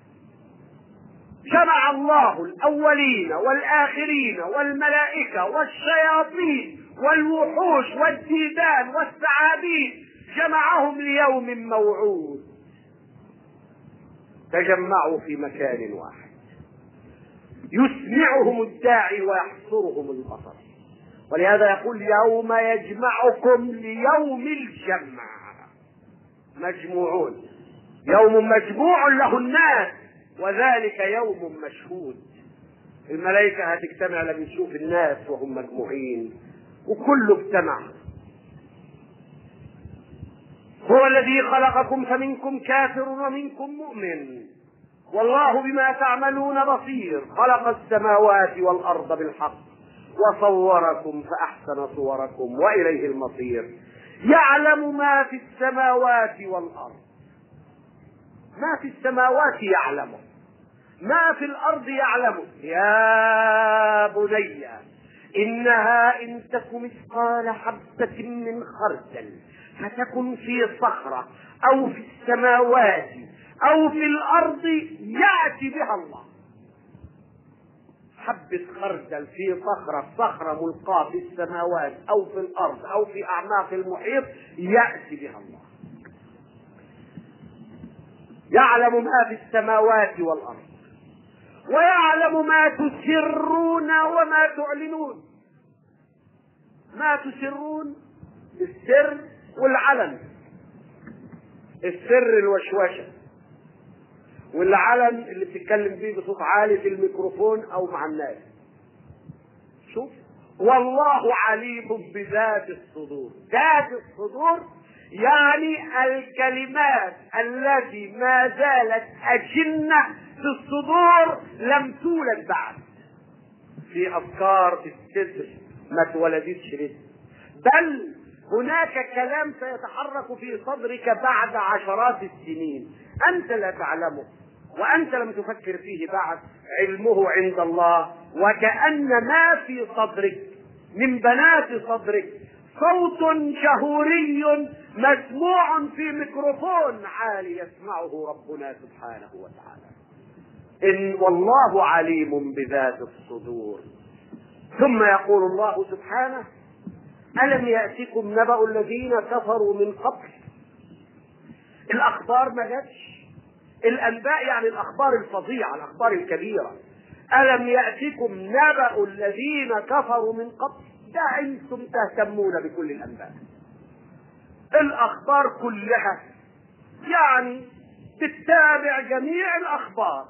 جمع الله الأولين والآخرين والملائكة والشياطين والوحوش والديدان والثعابين، جمعهم ليوم موعود، تجمعوا في مكان واحد، يسمعهم الداعي ويحصرهم البصر. ولهذا يقول يوم يجمعكم ليوم الجمع، مجموعون، يوم مجموع له الناس وذلك يوم مشهود. الملائكة هتجتمع لما تشوف الناس وهم مجموعين وكله اجتمع. هو الذي خلقكم فمنكم كافر ومنكم مؤمن والله بما تعملون بصير. خلق السماوات والأرض بالحق وصوركم فأحسن صوركم وإليه المصير. يعلم ما في السماوات والأرض، ما في السماوات يعلمه، ما في الأرض يعلمه. يا بني إنها إن تك مثقال حبة من خردل فتكن في صخرة أو في السماوات أو في الأرض يأتي بها الله. حبة خردل في صخرة، صخرة ملقاة في السماوات أو في الأرض أو في أعماق المحيط يأتي بها الله. يعلم ما في السماوات والأرض ويعلم ما تسرون وما تعلنون. ما تسرون السر والعلن، السر الوشوشة، والعلن اللي بتتكلم فيه بصوت عالي في الميكروفون او مع الناس. شوف، والله عليم بذات الصدور. ذات الصدور يعني الكلمات التي ما زالت أجنة في الصدور لم تولد بعد. في أفكار الصدر ما اتولدتش لسه، بل هناك كلام سيتحرك في صدرك بعد عشرات السنين أنت لا تعلمه وأنت لم تفكر فيه بعد، علمه عند الله. وكأن ما في صدرك من بنات صدرك صوت جهوري مسموع في ميكروفون عالي يسمعه ربنا سبحانه وتعالى. إن والله عليم بذات الصدور. ثم يقول الله سبحانه ألم يأتكم نبأ الذين كفروا من قبل. الأخبار ما جاتش، الأنباء يعني الأخبار الفظيعة، الأخبار الكبيرة. ألم يأتكم نبأ الذين كفروا من قبل. ده أنتم تهتمون بكل الأنباء، الأخبار كلها، يعني تتابع جميع الأخبار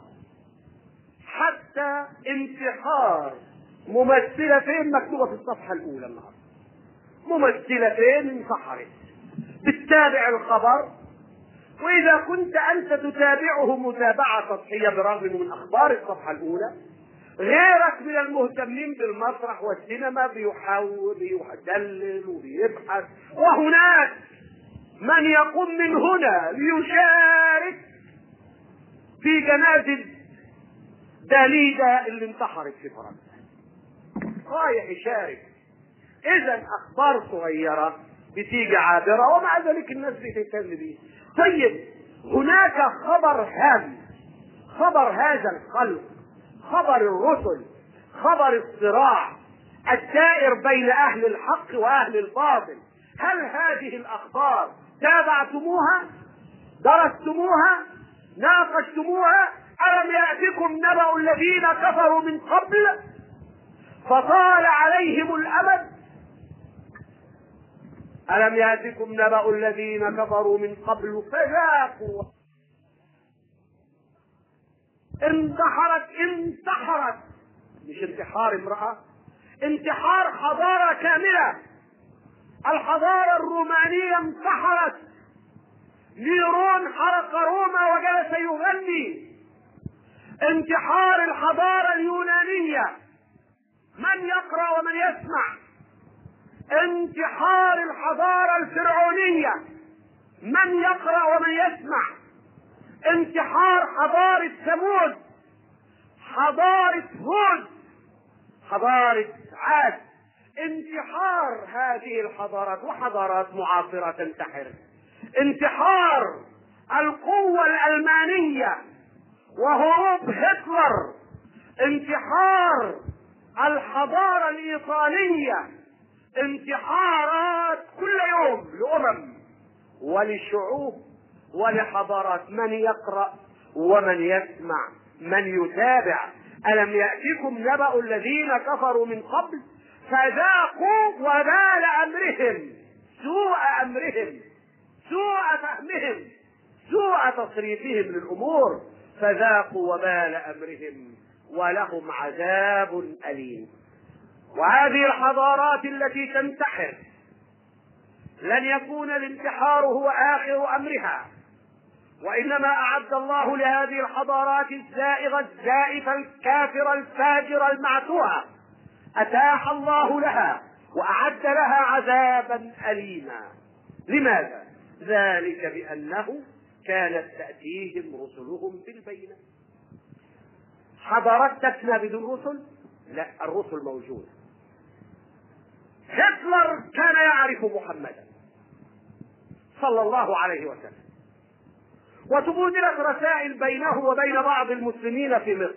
حتى انتحار ممثلتين مكتوبة في الصفحة الأولى النهارده، ممثلتين انتحرت، بتتابع الخبر. وإذا كنت أنت تتابعه متابعة سطحية برغم من أخبار الصفحة الأولى، غيرك من المهتمين بالمسرح والسينما بيحاول بيدلل وبيبحث، وهناك من يقوم من هنا ليشارك في جنازة داليدا اللي انتحرت في فرنسا، رايح يشارك. إذا أخبار صغيرة بتيجي عابرة ومع ذلك الناس بتهتم بيه. طيب هناك خبر هام، خبر هذا الخلق، خبر الرسل، خبر الصراع الدائر بين أهل الحق وأهل الباطل. هل هذه الأخبار تابعتموها؟ درستموها؟ ناقشتموها؟ ألم يأتكم نبأ الذين كفروا من قبل فطال عليهم الأمد؟ ألم يأتكم نبأ الذين كفروا من قبل فذاقوا. انتحرت انتحرت مش انتحار امرأة، انتحار حضارة كاملة. الحضارة الرومانية انتحرت. نيرون حرق روما وجلس يغني. انتحار الحضارة اليونانية، من يقرأ ومن يسمع. انتحار الحضارة الفرعونية، من يقرأ ومن يسمع. انتحار حضارة ثمود، حضارة هود، حضارة عاد. انتحار هذه الحضارات وحضارات معاصرة تنتحر. انتحار القوة الألمانية وهروب هتلر. انتحار الحضارة الإيطالية. انتحارات كل يوم لأمم ولشعوب ولحضارات. من يقرأ ومن يسمع، من يتابع. ألم يأتكم نبأ الذين كفروا من قبل فذاقوا وبال أمرهم، سوء أمرهم، سوء فهمهم، سوء تصريفهم للأمور. فذاقوا وبال أمرهم ولهم عذاب أليم. وهذه الحضارات التي تنتحر لن يكون الانتحار هو آخر أمرها، وإنما أعد الله لهذه الحضارات الزائغة الزائفة الكافرة الفاجرة المعتوهة، أتاح الله لها وأعد لها عذابا أليما. لماذا؟ ذلك بأنه كانت تأتيهم رسلهم بالبينات. حضارات تفنى بدون رسل؟ لا، الرسل موجودة. هتلر كان يعرف محمدا صلى الله عليه وسلم، وتبادلت رسائل بينه وبين بعض المسلمين في مصر،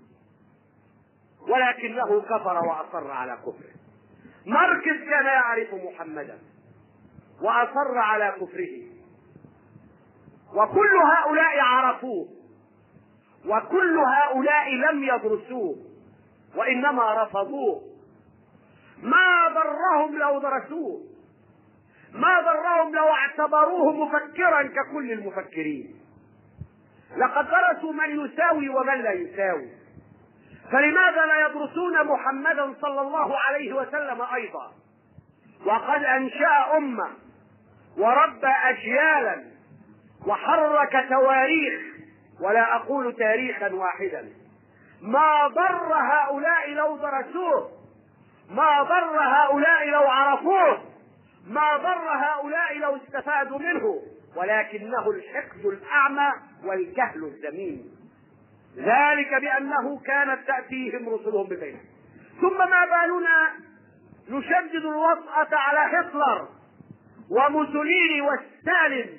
ولكنه كفر وأصر على كفره. ماركس كان يعرف محمدا وأصر على كفره، وكل هؤلاء عرفوه، وكل هؤلاء لم يدرسوه وإنما رفضوه. ما ضرهم لو درسوه، ما ضرهم لو اعتبروه مفكرا ككل المفكرين. لقد درسوا من يساوي ومن لا يساوي، فلماذا لا يدرسون محمدا صلى الله عليه وسلم أيضا؟ وقد أنشأ أمة وربى أجيالا وحرك تواريخ، ولا أقول تاريخا واحدا. ما ضر هؤلاء لو درسوه، ما ضر هؤلاء لو عرفوه، ما ضر هؤلاء لو استفادوا منه، ولكنه الحقد الأعمى والجهل الذميم. ذلك بأنه كانت تأتيهم رسلهم بالبينات. ثم ما بالنا نشدد الوطأة على هتلر وموسوليني وستالين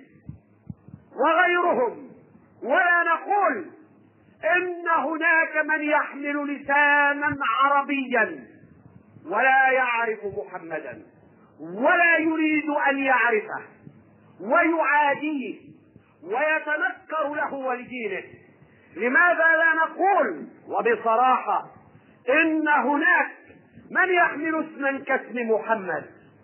وغيرهم، ولا نقول إن هناك من يحمل لسانا عربيا ولا يعرف محمدا ولا يريد أن يعرفه ويعاديه ويتنكر له ولدينه. لماذا لا نقول وبصراحة إن هناك من يحمل اسما كاسم محمد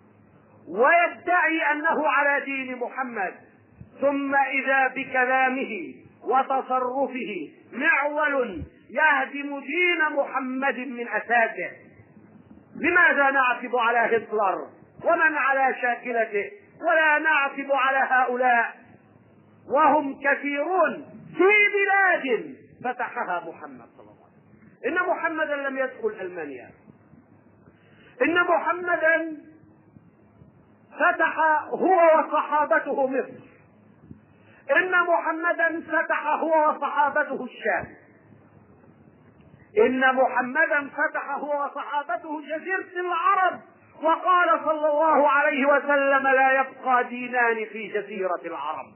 ويدعي أنه على دين محمد، ثم إذا بكلامه وتصرفه معول يهدم دين محمد من أساسه؟ لماذا نعتب على هتلر ومن على شاكلته ولا نعتب على هؤلاء وهم كثيرون في بلاد فتحها محمد صلى الله عليه وسلم؟ إن محمدا لم يدخل ألمانيا، إن محمدا فتح هو وصحابته مصر، إن محمدا فتح هو وصحابته الشام، إن محمدا فتح هو وصحابته جزيرة العرب، وقال صلى الله عليه وسلم لا يبقى دينان في جزيرة العرب.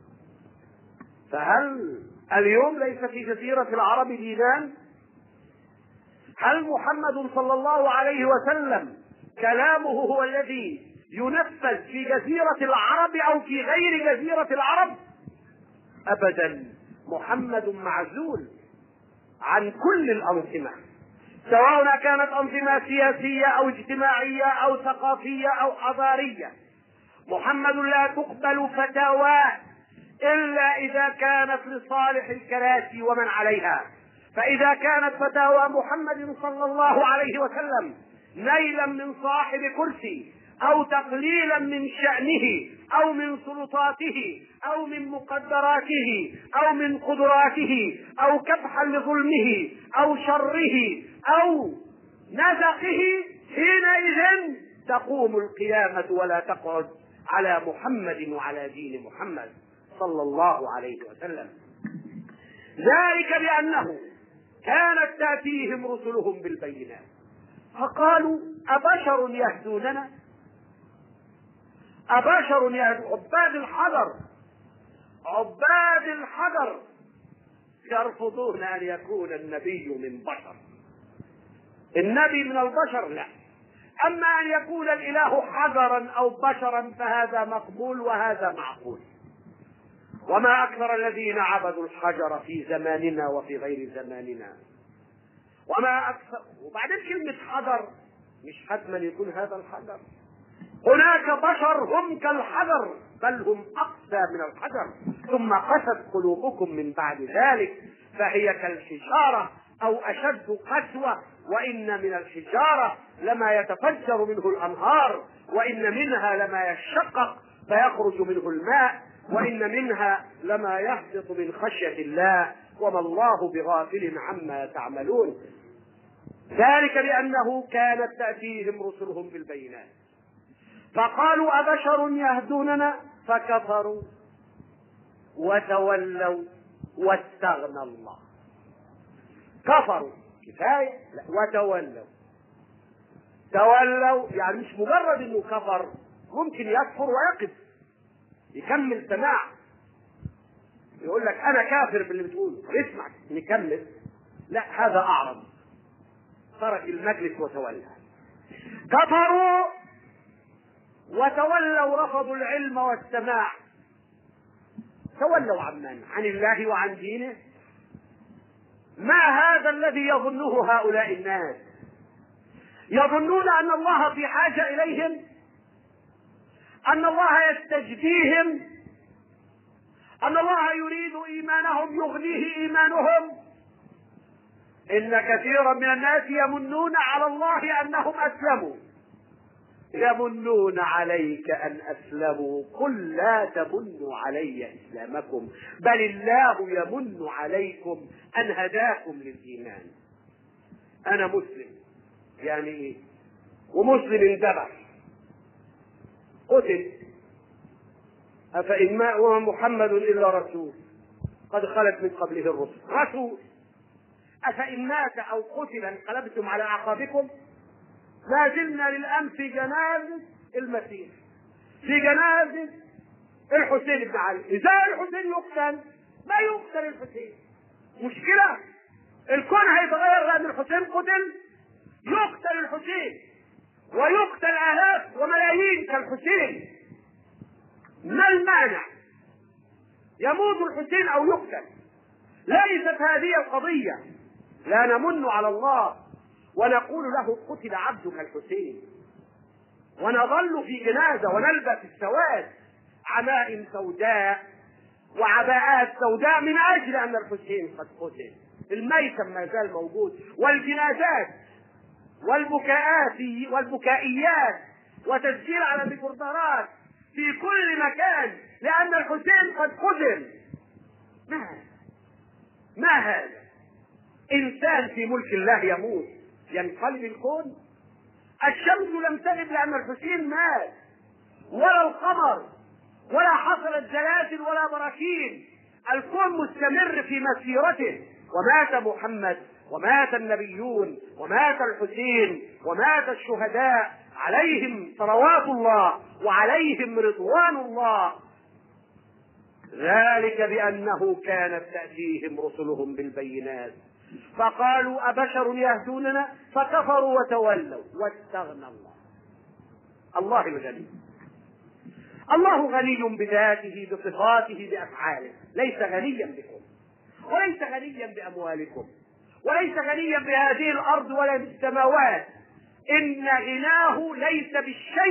فهل اليوم ليس في جزيرة العرب دينان؟ هل محمد صلى الله عليه وسلم كلامه هو الذي ينفذ في جزيرة العرب أو في غير جزيرة العرب؟ أبدا. محمد معزول عن كل الأنظمة، سواء كانت أنظمة سياسية أو اجتماعية أو ثقافية أو حضارية. محمد لا تقبل فتاواه إلا إذا كانت لصالح الكراسي ومن عليها. فإذا كانت فتاوى محمد صلى الله عليه وسلم نيلا من صاحب كرسي أو تقليلا من شأنه أو من سلطاته أو من مقدراته أو من قدراته أو كبحا لظلمه أو شره أو نزقه، حينئذ تقوم القيامة ولا تقعد على محمد وعلى دين محمد صلى الله عليه وسلم. ذلك بأنه كانت تأتيهم رسلهم بالبينات فقالوا أبشر يهدوننا؟ أبشر يهدون؟ عباد الحجر عباد الحجر يرفضون أن يكون النبي من بشر. النبي من البشر لا، أما أن يكون الإله حجرا أو بشرا فهذا مقبول وهذا معقول. وما أكثر الذين عبدوا الحجر في زماننا وفي غير زماننا. وما أكثر. وبعدين كلمة حجر مش حتما يكون هذا الحجر، هناك بشر هم كالحجر بل هم أقسى من الحجر. ثم قست قلوبكم من بعد ذلك فهي كالحجارة أو أشد قسوة. وإن من الحجارة لما يتفجر منه الأنهار، وإن منها لما يشقق فيخرج منه الماء، وإن منها لما يهبط من خشية الله وما الله بغافل عما تعملون. ذلك بأنه كانت تأتيهم رسلهم بالبينات فقالوا أبشر يهدوننا فكفروا وتولوا واستغنى الله. كفروا كفاية لا وتولوا. تولوا يعني مش مجرد انه كفر، ممكن يكفر ويقف يكمل سماع، يقول لك انا كافر باللي بتقوله اسمع نكمل. لا، هذا اعرض، ترك المجلس وتولى. كفروا وتولوا، رفضوا العلم والسماع. تولوا عن من؟ عن الله وعن دينه. ما هذا الذي يظنه هؤلاء الناس؟ يظنون ان الله في حاجة اليهم، ان الله يستجديهم، ان الله يريد ايمانهم يغنيه ايمانهم. ان كثيرا من الناس يمنون على الله انهم اسلموا. يمنون عليك ان اسلموا، قل لا تمنوا علي اسلامكم بل الله يمن عليكم ان هداكم للايمان. انا مسلم يعني ايه؟ ومسلم انذبح قتل، افإن مات وما محمد الا رسول قد خلت من قبله الرسل. رسول افإن مات او قتل انقلبتم على اعقابكم. ما زلنا للآن في جنازة المسيح، في جنازة الحسين بن علي. إذا الحسين يقتل ما يقتل الحسين، مشكلة. الكون هيتغير لأن الحسين قتل. يقتل الحسين ويقتل آلاف وملايين كالحسين. ما المانع؟ يموت الحسين أو يقتل. ليست هذه القضية. لا نمن على الله ونقول له قتل عبدك الحسين، ونظل في جنازة ونلبس السواد عمائم سوداء وعباءات سوداء من أجل أن الحسين قد قتل. الميتم ما زال موجود، والجنازات والبكاءات والبكائيات وتسجيل على البكردارات في كل مكان لأن الحسين قد قتل. ما هذا؟ ما هذا؟ إنسان في ملك الله يموت ينقلب الكون؟ الشمس لم تغب لأن الحسين مات، ولا القمر، ولا حصلت زلازل ولا براكين. الكون مستمر في مسيرته، ومات محمد ومات النبيون ومات الحسين ومات الشهداء عليهم صلوات الله وعليهم رضوان الله. ذلك بأنه كانت تأتيهم رسلهم بالبينات فقالوا أبشر يهدوننا فكفروا وتولوا واستغنى الله. الله الغني، الله غني بذاته بصفاته بأفعاله، ليس غنيا بكم وليس غنيا بأموالكم وليس غنيا بهذه الأرض ولا بالسماوات. إن غناه ليس بالشيء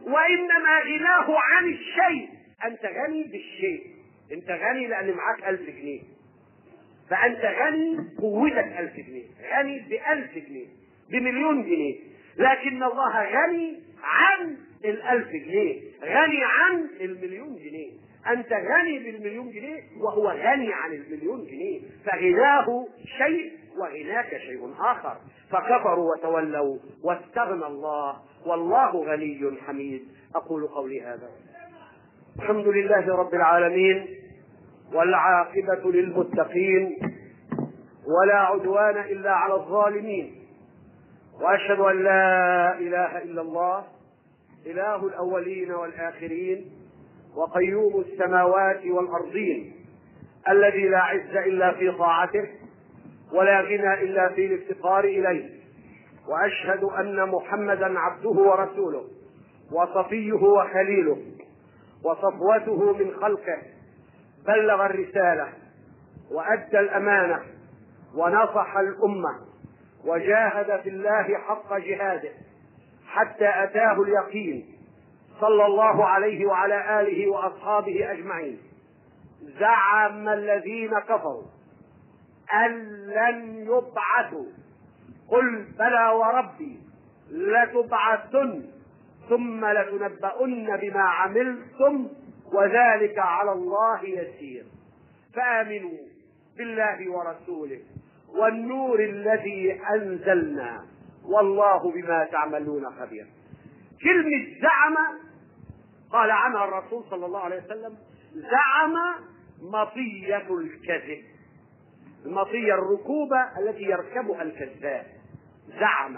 وإنما غناه عن الشيء. أنت غني بالشيء، أنت غني لأن معاك ألف جنيه، فأنت غني قوتك ألف جنيه، غني بألف جنيه، بمليون جنيه، لكن الله غني عن الألف جنيه، غني عن المليون جنيه. أنت غني بالمليون جنيه وهو غني عن المليون جنيه، فغناه شيء وغناك شيء آخر. فكفروا وتولوا واستغنى الله، والله غني حميد. أقول قولي هذا، الحمد لله رب العالمين، والعاقبة للمتقين، ولا عدوان إلا على الظالمين، وأشهد أن لا إله إلا الله إله الأولين والآخرين، وقيوم السماوات والأرضين، الذي لا عز إلا في طاعته، ولا غنى إلا في الافتقار إليه. وأشهد أن محمدا عبده ورسوله، وصفيه وخليله، وصفوته من خلقه، بلغ الرسالة وأدى الأمانة ونصح الأمة، وجاهد في الله حق جهاده حتى أتاه اليقين، صلى الله عليه وعلى آله وأصحابه أجمعين. زعم الذين كفروا أن لن يبعثوا، قل بلى وربي لتبعثن ثم لتنبؤن بما عملتم وذلك على الله يسير. فآمنوا بالله ورسوله والنور الذي أنزلنا، والله بما تعملون خبير. كلمة زعم قال عنها الرسول صلى الله عليه وسلم: زعم مطية الكذب، المطية الركوبة التي يركبها الكذاب، زعم.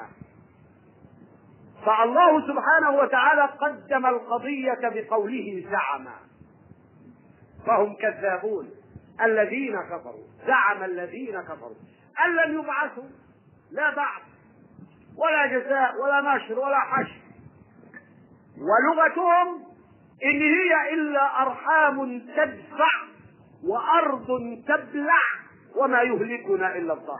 فالله سبحانه وتعالى قدم القضية بقوله زعم، فهم كذابون الذين كفروا. زعم الذين كفروا أن لن يبعثوا، لا بعث ولا جزاء ولا نشر ولا حشر، ولغتهم إن هي إلا أرحام تدفع وأرض تبلع وما يهلكنا إلا الظهر.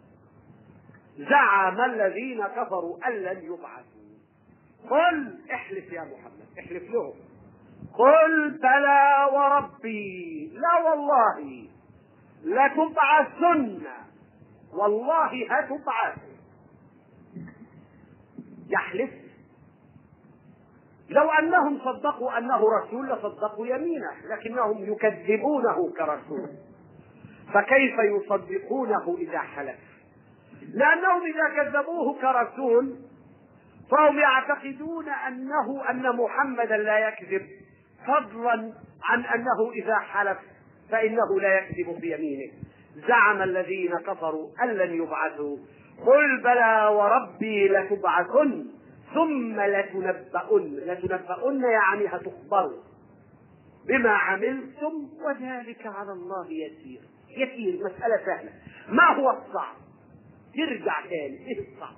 زعم الذين كفروا أن لن يبعثوا. قل احلف يا محمد، احلف لهم، قل بلى وربي لا والله لتبعثن، والله هتبعث. يحلف. لو أنهم صدقوا أنه رسول لصدقوا يمينه، لكنهم يكذبونه كرسول، فكيف يصدقونه إذا حلف؟ لأنهم إذا كذبوه كرسول فهم يعتقدون أنه أن محمدا لا يكذب، فضلا عن أنه إذا حلف فإنه لا يكذب بيمينه. زعم الذين كفروا أن لن يبعثوا، قل بلى وربي لتبعثن ثم لتنبؤن. لتنبؤن يعني هتخبروا بما عملتم وذلك على الله يسير. يسير مسألة سهلة. ما هو الصعب؟ ترجع تاني. ايه الصعب؟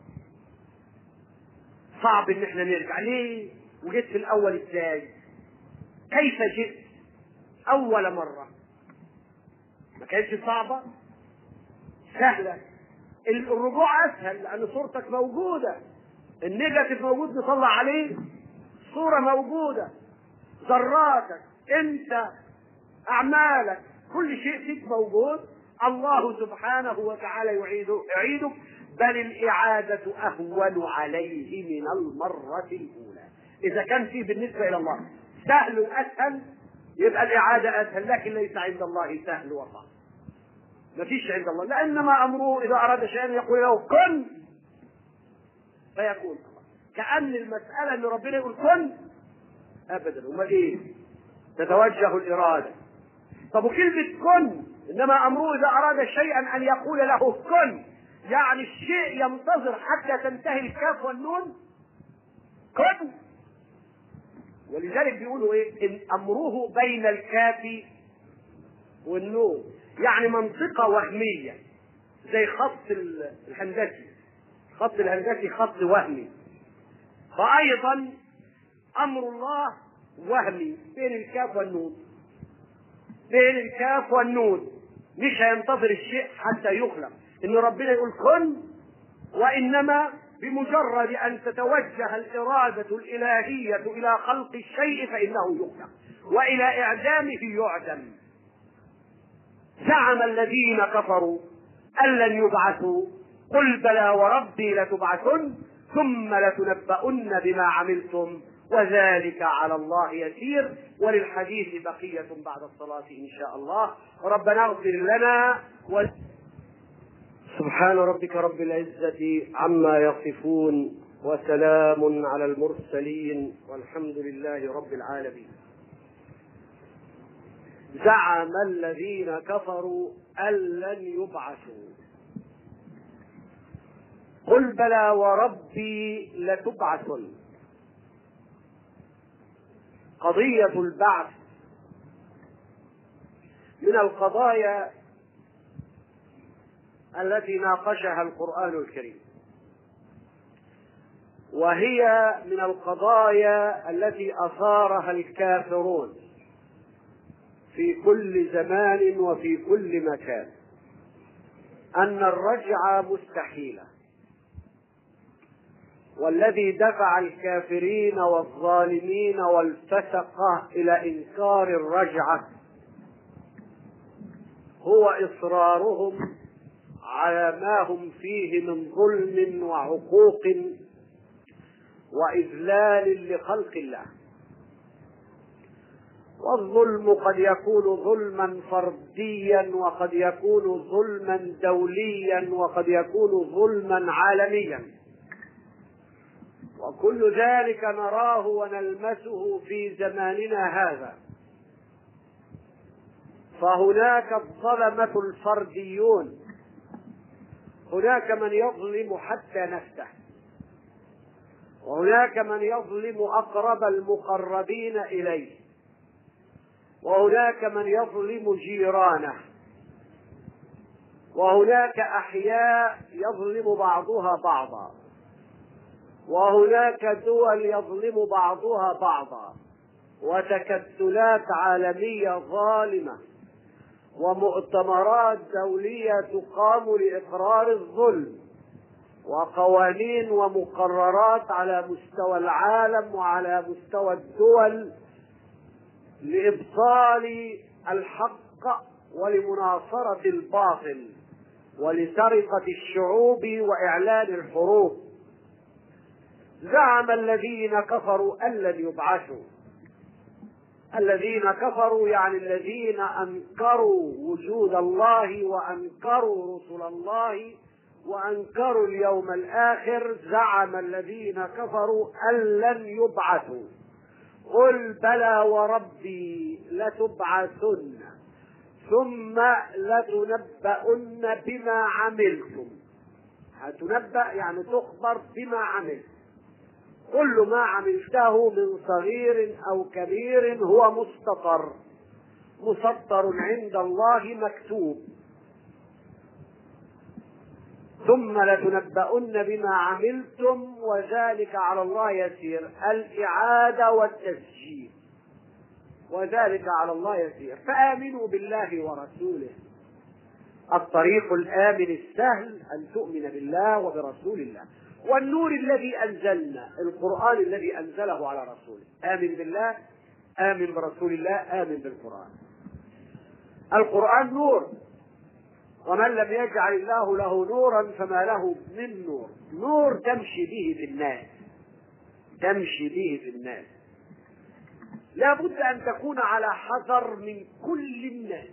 صعب ان احنا نرجع. ليه؟ وجيت في الاول ازاي؟ كيف جئت اول مرة؟ ما كانتش صعبة، سهلة. الرجوع اسهل لان صورتك موجودة، النيجاتيف موجود نطلع عليه صورة موجودة، ذراتك انت اعمالك كل شيء فيك موجود. الله سبحانه وتعالى يعيده يعيدك، بل الإعادة أهون عليه من المرة الأولى. إذا كان فيه بالنسبة إلى الله سهل وأسهل يبقى الإعادة أسهل، لكن ليس عند الله سهل وصعب. ما فيش عند الله، لأنما أمره إذا أراد شيئا يقول له كن فيكون. كأن المسألة أن ربنا يقول كن أبدا، وما إيه تتوجه الإرادة. طب وكلمة كن إنما أمره إذا أراد شيئا أن يقول له كن، يعني الشيء ينتظر حتى تنتهي الكاف والنون كن. ولذلك بيقولوا إيه؟ إن أمره بين الكاف والنون، يعني منطقة وهمية زي خط الهندسي. خط الهندسي خط وهمي، فأيضا أمر الله وهمي بين الكاف والنون. بين الكاف والنون مش هينتظر الشيء حتى يخلق، إن ربنا يقول كن، وإنما بمجرد أن تتوجه الإرادة الإلهية إلى خلق الشيء فإنه يخلق، وإلى إعدامه يعدم. زعم الذين كفروا أن لن يبعثوا قل بلى وربي لتبعثن ثم لتنبؤن بما عملتم وذلك على الله يسير. وللحديث بقية بعد الصلاة إن شاء الله. ربنا اغفر لنا و... سبحان ربك رب العزة عما يصفون وسلام على المرسلين والحمد لله رب العالمين. زعم الذين كفروا أن لن يبعثوا قل بلى وربي لتبعثن. قضية البعث من القضايا التي ناقشها القرآن الكريم، وهي من القضايا التي أثارها الكافرون في كل زمان وفي كل مكان، أن الرجعة مستحيلة. والذي دفع الكافرين والظالمين والفسقة إلى إنكار الرجعة هو إصرارهم على ما هم فيه من ظلم وعقوق وإذلال لخلق الله. والظلم قد يكون ظلما فرديا وقد يكون ظلما دوليا وقد يكون ظلما عالميا، وكل ذلك نراه ونلمسه في زماننا هذا. فهناك الظلمة الفرديون، هناك من يظلم حتى نفسه، وهناك من يظلم أقرب المقربين إليه، وهناك من يظلم جيرانه، وهناك أحياء يظلم بعضها بعضا، وهناك دول يظلم بعضها بعضا، وتكتلات عالمية ظالمة ومؤتمرات دولية تقام لإقرار الظلم، وقوانين ومقررات على مستوى العالم وعلى مستوى الدول لإبطال الحق ولمناصرة الباطل ولسرقة الشعوب وإعلان الحروب. زعم الذين كفروا أن لن يبعثوا. الذين كفروا يعني الذين أنكروا وجود الله وأنكروا رسل الله وأنكروا اليوم الآخر. زعم الذين كفروا أن لن يبعثوا قل بلى وربي لتبعثن ثم لتنبؤن بما عملتم. هتنبأ يعني تخبر بما عملت. كل ما عملته من صغير أو كبير هو مستطر مسطر عند الله مكتوب. ثم لتنبؤن بما عملتم وذلك على الله يسير. الإعادة والتسجيل وذلك على الله يسير. فآمنوا بالله ورسوله. الطريق الآمن السهل أن تؤمن بالله وبرسول الله والنور الذي أنزلنا، القرآن الذي أنزله على رسوله. آمن بالله، آمن برسول الله، آمن بالقرآن. القرآن نور، ومن لم يجعل الله له نورا فما له من نور. نور تمشي به في الناس، تمشي به في الناس. لا بد أن تكون على حذر من كل الناس.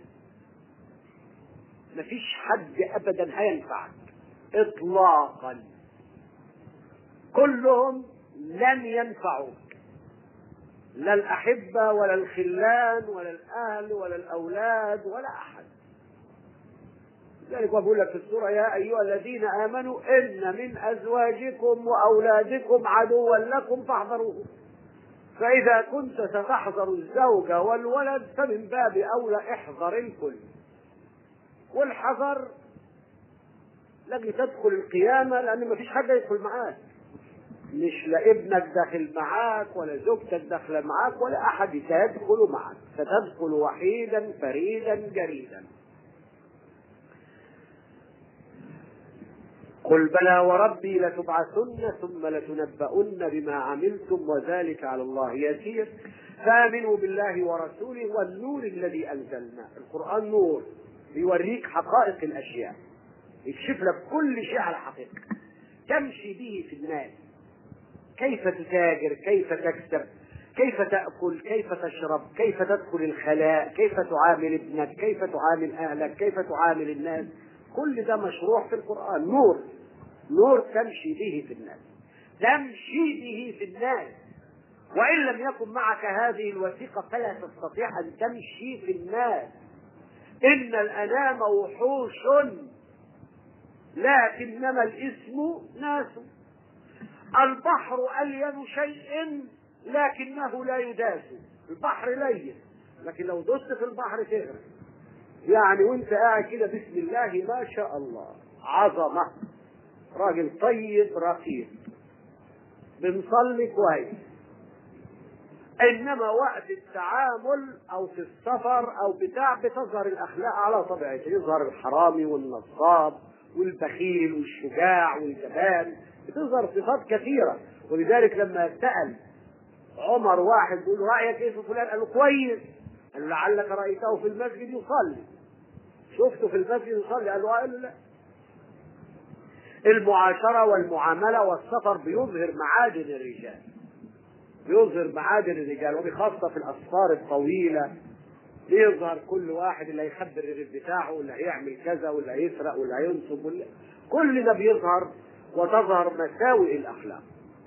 مفيش حد أبدا هينفعك إطلاقا، كلهم لن ينفعوك، لا الأحبة ولا الخلان ولا الأهل ولا الأولاد ولا أحد. لذلك بقول لك في السورة يا أيها الذين آمنوا إن من أزواجكم وأولادكم عدوا لكم فاحذروه. فإذا كنت ستحذر الزوج والولد فمن باب أولى احذر الكل. والحذر لن تدخل القيامة لأن ما فيش حد يدخل معاك، مش لا ابنك داخل معاك ولا زوجتك داخله معاك ولا أحد سيدخل معك، ستدخل وحيدا فريدا جريدا. قل بلى وربي لتبعثن ثم لتنبؤن بما عملتم وذلك على الله يسير. فآمنوا بالله ورسوله والنور الذي أنزلنا. القرآن نور بيوريك حقائق الأشياء، يكشف لك كل شيء على حقيقة، تمشي به في الناس، كيف تتاجر، كيف تكسب، كيف تأكل، كيف تشرب، كيف تدخل الخلاء، كيف تعامل ابنك، كيف تعامل أهلك، كيف تعامل الناس. كل ده مشروع في القرآن. نور نور تمشي به في الناس، تمشي به في الناس، وإن لم يكن معك هذه الوثيقة فلا تستطيع أن تمشي في الناس. إن الأنام وحوش لكنما الاسم ناس. البحر ألين شيء لكنه لا يداس. البحر لين لكن لو دست في البحر تغرق. يعني وانت قاعد كده بسم الله ما شاء الله عظمة، راجل طيب رقيق بنصلي كويس، انما وقت التعامل او في السفر او بتاع بتظهر الاخلاق على طبيعتها، يظهر الحرامي والنصاب والبخيل والشجاع والجبان، بتظهر صفات كثيرة. ولذلك لما سأل عمر واحد يقول له رأيك ايه في فلان؟ قال له كويس. قال له لعلك رأيته في المسجد يصلي، شفته في المسجد يصلي؟ قال له قال له لا. المعاشرة والمعاملة والسفر بيظهر معادن الرجال، بيظهر معادن الرجال، وبخاصة في الأسفار الطويلة بيظهر كل واحد اللي هيخبر الرغيف بتاعه، واللي هيعمل كذا، واللي هيسرق، واللي هينصب، واللي... كل ده بيظهر وتظهر مساوئ الأخلاق.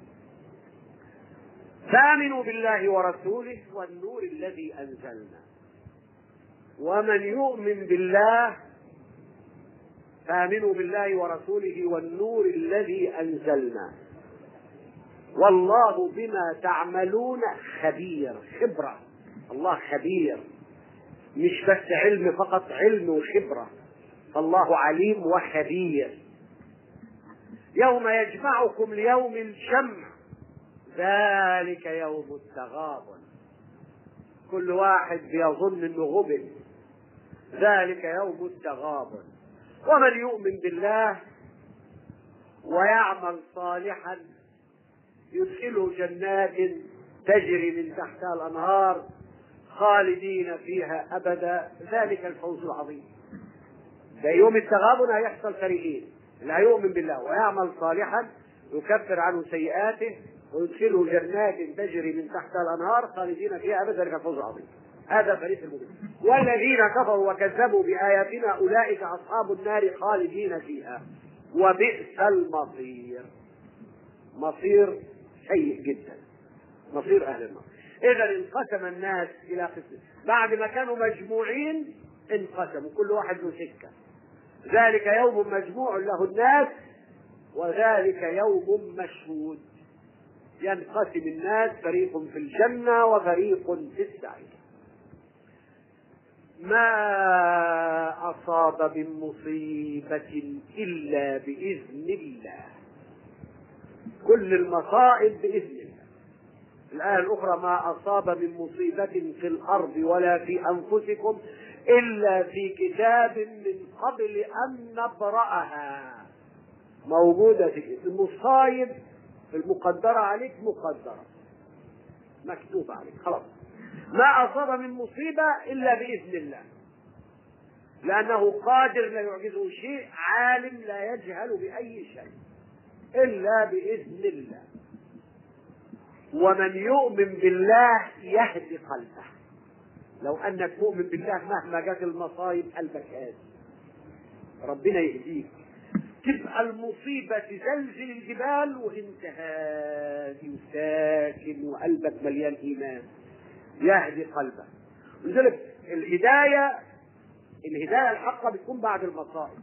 فآمنوا بالله ورسوله والنور الذي أنزلنا. ومن يؤمن بالله فآمنوا بالله ورسوله والنور الذي أنزلنا والله بما تعملون خبير. خبرة، الله خبير، مش بس علم فقط، علم وخبرة، فالله عليم وخبير. يوم يجمعكم ليوم الجمع ذلك يوم التغابن. كل واحد بيظن انه غبن، ذلك يوم التغابن. ومن يؤمن بالله ويعمل صالحا يدخله جنات تجري من تحتها الأنهار خالدين فيها أبدا، ذلك الفوز العظيم. ده يوم التغابن هيحصل فريقين، اللي هيؤمن بالله ويعمل صالحا يكفر عنه سيئاته ويدخله جنات تجري من تحتها الأنهار خالدين فيها أبدا، ذلك الفوز العظيم. هذا فريق المؤمنين. والذين كفروا وكذبوا بآياتنا أولئك أصحاب النار خالدين فيها وبئس المصير. مصير سيء جدا، مصير أهل النار. إذا انقسم الناس إلى قسم، بعد ما كانوا مجموعين انقسموا، كل واحد له سكة. ذلك يوم مجموع له الناس وذلك يوم مشهود. ينقسم الناس، فريق في الجنة وفريق في السعير. ما أصاب من مصيبة إلا بإذن الله. كل المصائب بإذن الله. الآية الأخرى ما أصاب من مصيبة في الأرض ولا في أنفسكم إلا في كتاب من قبل أن نبرأها. موجودة في المصايب المقدرة عليك، مقدرة مكتوبة عليك خلاص. ما أصاب من مصيبة إلا بإذن الله، لأنه قادر لا يعجزه شيء، عالم لا يجهل بأي شيء إلا بإذن الله. ومن يؤمن بالله يهدي قلبه. لو أنك مؤمن بالله مهما جات المصايب قلبك هادي، ربنا يهديك. تبقى المصيبة تزلزل الجبال وانت هادي وساكن وقلبك مليان إيمان، يهدي قلبه. لذلك الهداية الهداية الحقة بتكون بعد المصائب.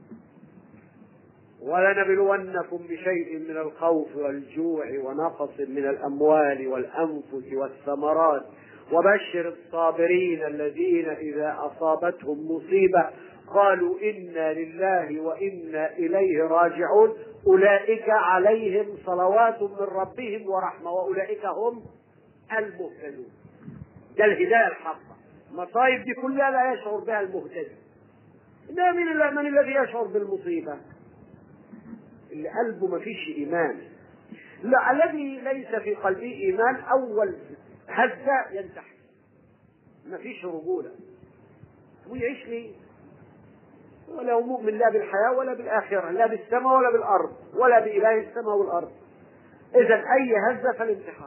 ولنبلونكم بشيء من الخوف والجوع ونقص من الأموال والأنفس والثمرات وبشر الصابرين الذين إذا أصابتهم مصيبة قالوا إنا لله وإنا إليه راجعون أولئك عليهم صلوات من ربهم ورحمة وأولئك هم المهتدون. ده الهداية الحقة. المصائب دي كلها لا يشعر بها المهتدي. ده من, من الذي يشعر بالمصيبة؟ اللي قلبه ما فيش ايمان. لا، الذي ليس في قلبه ايمان اول هزه ينتحر، ما فيش رجوله، ويعيش ليه؟ ولا هو مؤمن لا بالحياه ولا بالاخره، لا بالسماء ولا بالارض ولا باله السماء والارض. اذا اي هزه فالانتحار.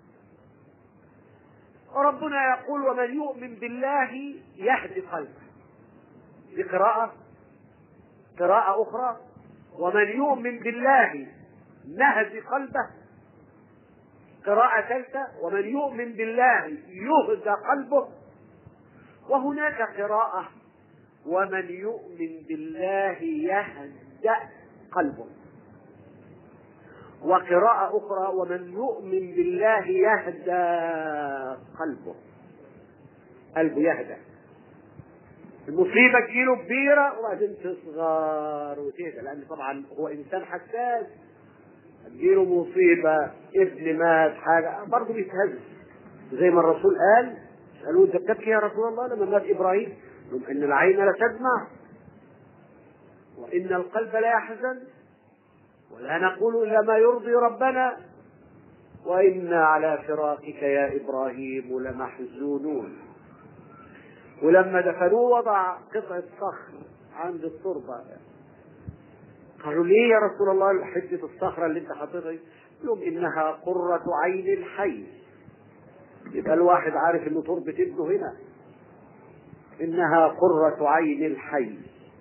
وربنا يقول ومن يؤمن بالله يهدي قلبه. دي قراءة قراءة أخرى، ومن يؤمن بالله نهدي قلبه. قراءة ثالثة، ومن يؤمن بالله يهدى قلبه. وهناك قراءة ومن يؤمن بالله يهدأ قلبه. وقراءة أخرى ومن يؤمن بالله يهدى قلبه. قلبه يهدى، المصيبة تجيله كبيرة وبعدين تصغر وتهدى، لأن طبعا هو إنسان حساس. تجيله مصيبة، ابن مات، حاجة، برضه بيتهز. زي ما الرسول قال، سألوه أنت بتبكي يا رسول الله لما مات إبراهيم؟ قال إن العين لتدمع وإن القلب لا يحزن ولا نقول إلا ما يرضي ربنا وإنا على فراقك يا إبراهيم لمحزونون. ولما دفنوه وضع قطعة صخر عند التربة. قالوا ليه يا رسول الله حتة الصخرة اللي انت حاططها؟ قال لهم إنها قرة عين الحي. يبقى الواحد عارف إنه تربة ابنه هنا. إنها قرة عين الحي.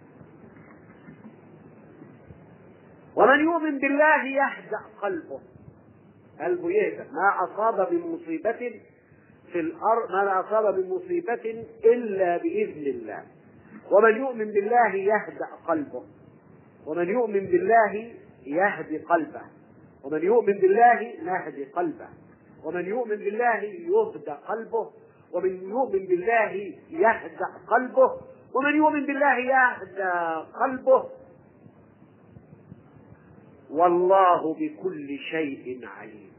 ومن يؤمن بالله يهدأ قلبه. قلبه يهدأ. ما أصاب من مصيبة في الأرض، ما أصاب من مصيبة إلا بإذن الله. ومن يؤمن بالله يهدأ قلبه. ومن يؤمن بالله يهدي قلبه. ومن يؤمن بالله نهدي قلبه. ومن يؤمن بالله يهدى قلبه. ومن يؤمن بالله يهدأ قلبه. ومن يؤمن بالله يهدى قلبه. والله بكل شيء عليم.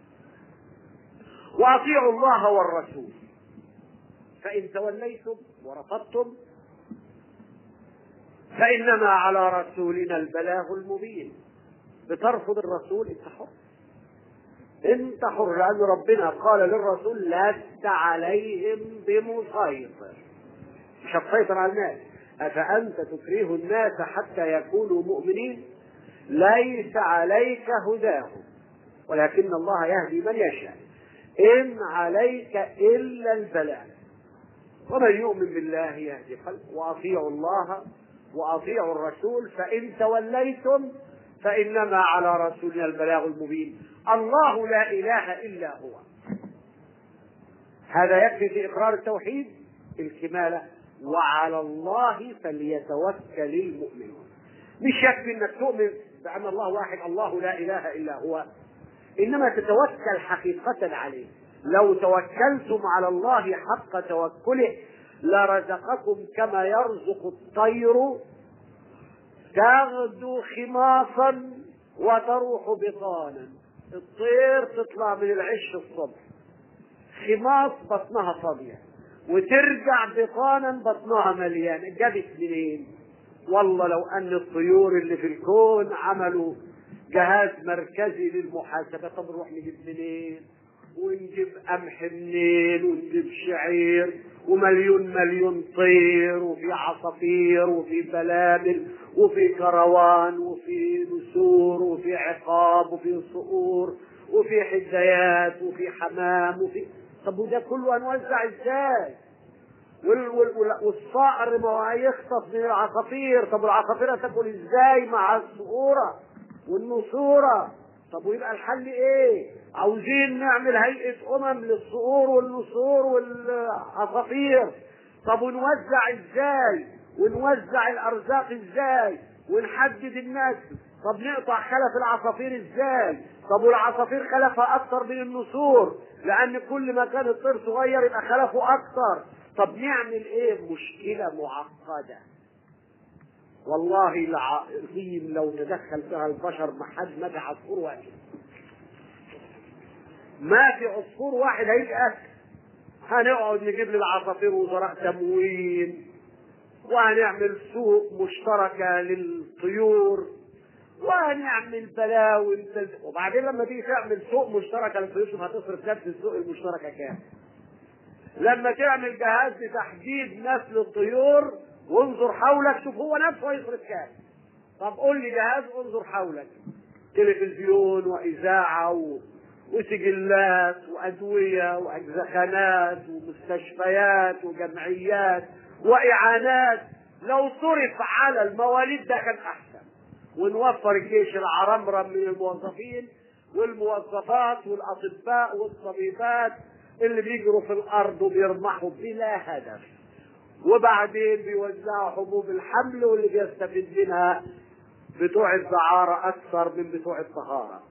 وأطيعوا الله والرسول فإن توليتم ورفضتم فإنما على رسولنا البلاغ المبين. بترفض الرسول انت حر، انت حر، لأن ربنا قال للرسول لست عليهم بمسيطر، مش هتسيطر على الناس. أفأنت تكره الناس حتى يكونوا مؤمنين؟ ليس عليك هداهم ولكن الله يهدي من يشاء. إن عليك إلا البلاغ. ومن يؤمن بالله يهدي قلبه. وأطيعوا الله وأطيعوا الرسول فإن توليتم فإنما على رسولنا البلاغ المبين. الله لا إله إلا هو. هذا يكفي في إقرار التوحيد الكمالة. وعلى الله فليتوكل المؤمنون. مش يكفي أنك تؤمن بأن الله واحد، الله لا إله إلا هو، إنما تتوكل حقيقة عليه. لو توكلتم على الله حق توكله لرزقكم كما يرزق الطير تغدو خماصا وتروح بطانا. الطير تطلع من العش الصبح خماص بطنها فاضية وترجع بطانا بطنها مليان. جابت منين؟ والله لو أن الطيور اللي في الكون عملوا جهاز مركزي للمحاسبة، طب نروح نجيب منين؟ ونجيب قمح منين؟ ونجيب شعير ومليون مليون طير وفي عصافير وفي بلابل وفي كروان وفي نسور وفي عقاب وفي صقور وفي حديات وفي حمام وفي، طب وده كله هنوزع ازاي؟ والصقر ما هيخطف من العصافير، طب العصافير هتاكل ازاي مع الصقوره والنسوره؟ طب ويبقى الحل ايه؟ عاوزين نعمل هيئه امم للصقور والنسور والعصافير. طب ونوزع ازاي؟ ونوزع الارزاق ازاي؟ ونحدد الناس. طب نقطع خلف العصافير ازاي؟ طب والعصافير خلفها اكتر من النسور، لان كل ما كان الطير صغير يبقى خلفه اكتر. طب نعمل ايه؟ مشكلة معقدة والله العظيم. لو تدخل فيها البشر ما حد ما في عصفور واحد، ما في عصفور واحد هيبقى. هنقعد نجيب للعصافير وزراء تموين، وهنعمل سوق مشتركة للطيور، ونعمل بلاوي. وبعدين لما تيجي تعمل سوق مشترك للطيور هتصرف نفس السوق المشتركه كام؟ لما تعمل جهاز لتحديد نسل الطيور وانظر حولك شوف هو نفسه هيصرف كام. طب قول لي جهاز انظر حولك، تلفزيون واذاعه و... وسجلات وادويه واجزخانات ومستشفيات وجمعيات واعانات، لو صرف على المواليد ده كان احسن، ونوفر الجيش العرمرم من الموظفين والموظفات والاطباء والطبيبات اللي بيجروا في الارض وبيرمحوا بلا هدف، وبعدين بيوزعوا حبوب الحمل واللي بيستفيد منها بتوع الدعارة اكثر من بتوع الطهارة.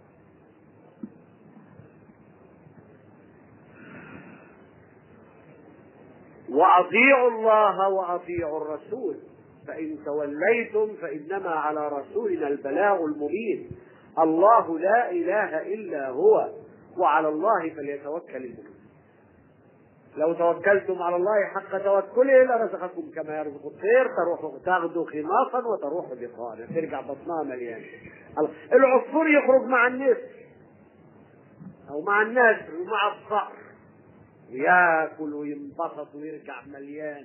واطيعوا الله واطيعوا الرسول فان توليتم فانما على رسولنا البلاغ المبين. الله لا اله الا هو وعلى الله فليتوكل المؤمنون. لو توكلتم على الله حق توكله لرزقكم كما يرزق الطير، تروح تاخذوا خماصا وتروح بطانا ترجع بطنها مليانه. العصفور يخرج مع الناس او مع الناس ومع الصقر وياكل وينبسط ويرجع مليان.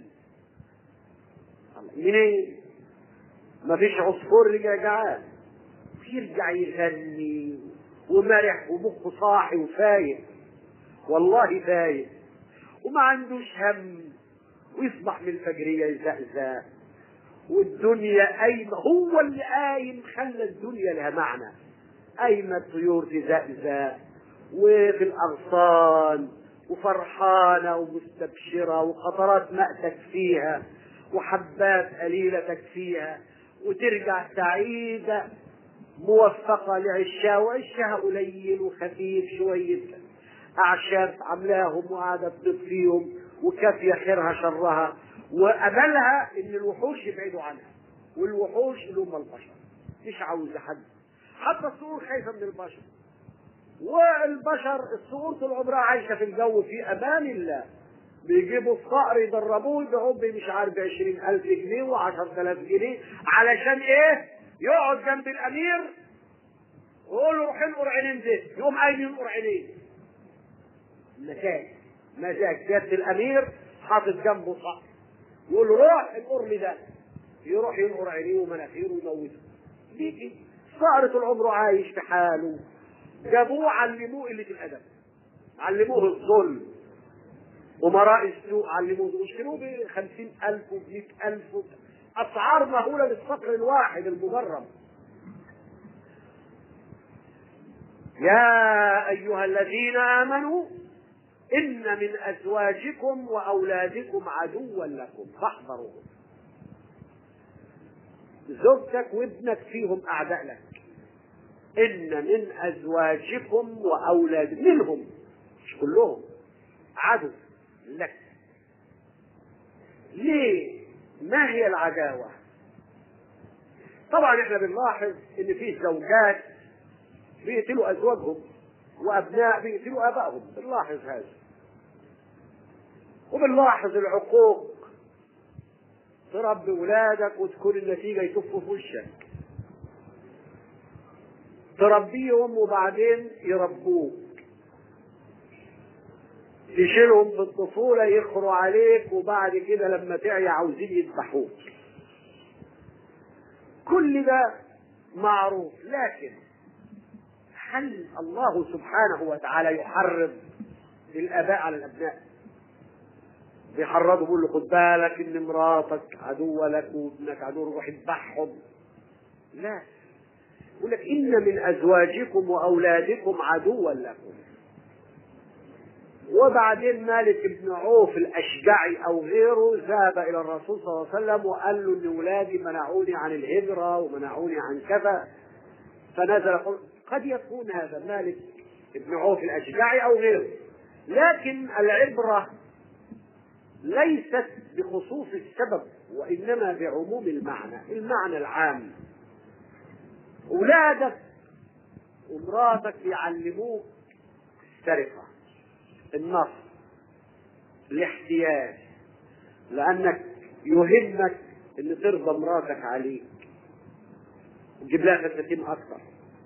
منين؟ ما فيش عصفور رجع جعان ويرجع يغني ومرح ومخه صاحي وفايق، والله فايق وما عندوش هم، ويصبح من الفجرية يزقزق والدنيا قايمة. هو اللي قايم خلى الدنيا لها معنى، قايمة الطيور تزقزق وفي الأغصان وفرحانة ومستبشرة وقطرات ماء تكفيها وحبات قليلة تكفيها، وترجع سعيدة موفقة لعشاها، وعشاها قليل وخفيف شوية أعشاب عملاهم وقاعدة تضيف فيهم وكافية خيرها شرها، وأملها إن الوحوش يبعدوا عنها، والوحوش اللي هم البشر مش عاوزة حد، حتى الصقور خايفة من البشر، والبشر الصقور طول عمرها عايشة في الجو في أمان الله. بيجيبوا الصقر يدربوه يبيعوه مش عارف بعشرين ألف جنيه وعشرة آلاف جنيه علشان إيه؟ يقعد جنب الأمير ويقول له روح انقر عينين ده، يقوم قايم ينقر عينين. مزاج مزاج جد الأمير حاطط جنبه صقر يقول له روح انقر لي ده، يروح ينقر عينيه ومناخيره ويموته. ليه كده؟ الصقر طول عمره عايش في حاله. جابوه علموه قلة الأدب، علموه الظلم ومراء السوء، علموه واشتروه بخمسين ألف وبمئة ألف، أسعار مهولة للصقر الواحد المجرم. يا أيها الذين آمنوا إن من أزواجكم وأولادكم عدوا لكم فاحذروهم. زوجتك وابنك فيهم أعداء لك. إن من أزواجكم وأولاد منهم مش كلهم عدو لك. ليه؟ ما هي العداوة؟ طبعا احنا بنلاحظ ان فيه زوجات بيقتلوا ازواجهم وابناء بيقتلوا ابائهم، بنلاحظ هذا، وبنلاحظ العقوق، تربي ولادك وتكون النتيجة يتفوا في وشك، تربيهم وبعدين يربوك، تشيلهم في الطفولة يخروا عليك وبعد كده لما تعي عاوزين يذبحوك. كل ده معروف، لكن هل الله سبحانه وتعالى يحرض الآباء على الأبناء؟ بيحرضوا بيقول له خد بالك إن مراتك عدوة لك وابنك عدو روح اذبحهم. لا، يقول لك إن من أزواجكم وأولادكم عدوا لكم. وبعدين مالك بن عوف الأشجعي أو غيره ذهب إلى الرسول صلى الله عليه وسلم وقال له إن ولادي منعوني عن الهجرة ومنعوني عن كذا، فنزل قل قد يكون هذا مالك بن عوف الأشجعي أو غيره، لكن العبرة ليست بخصوص السبب وإنما بعموم المعنى، المعنى العام. أولادك ومراتك يعلموك السرقة، النصب، الاحتياج، لأنك يهمك أن ترضى مراتك عليك، تجيب لها فساتين اكتر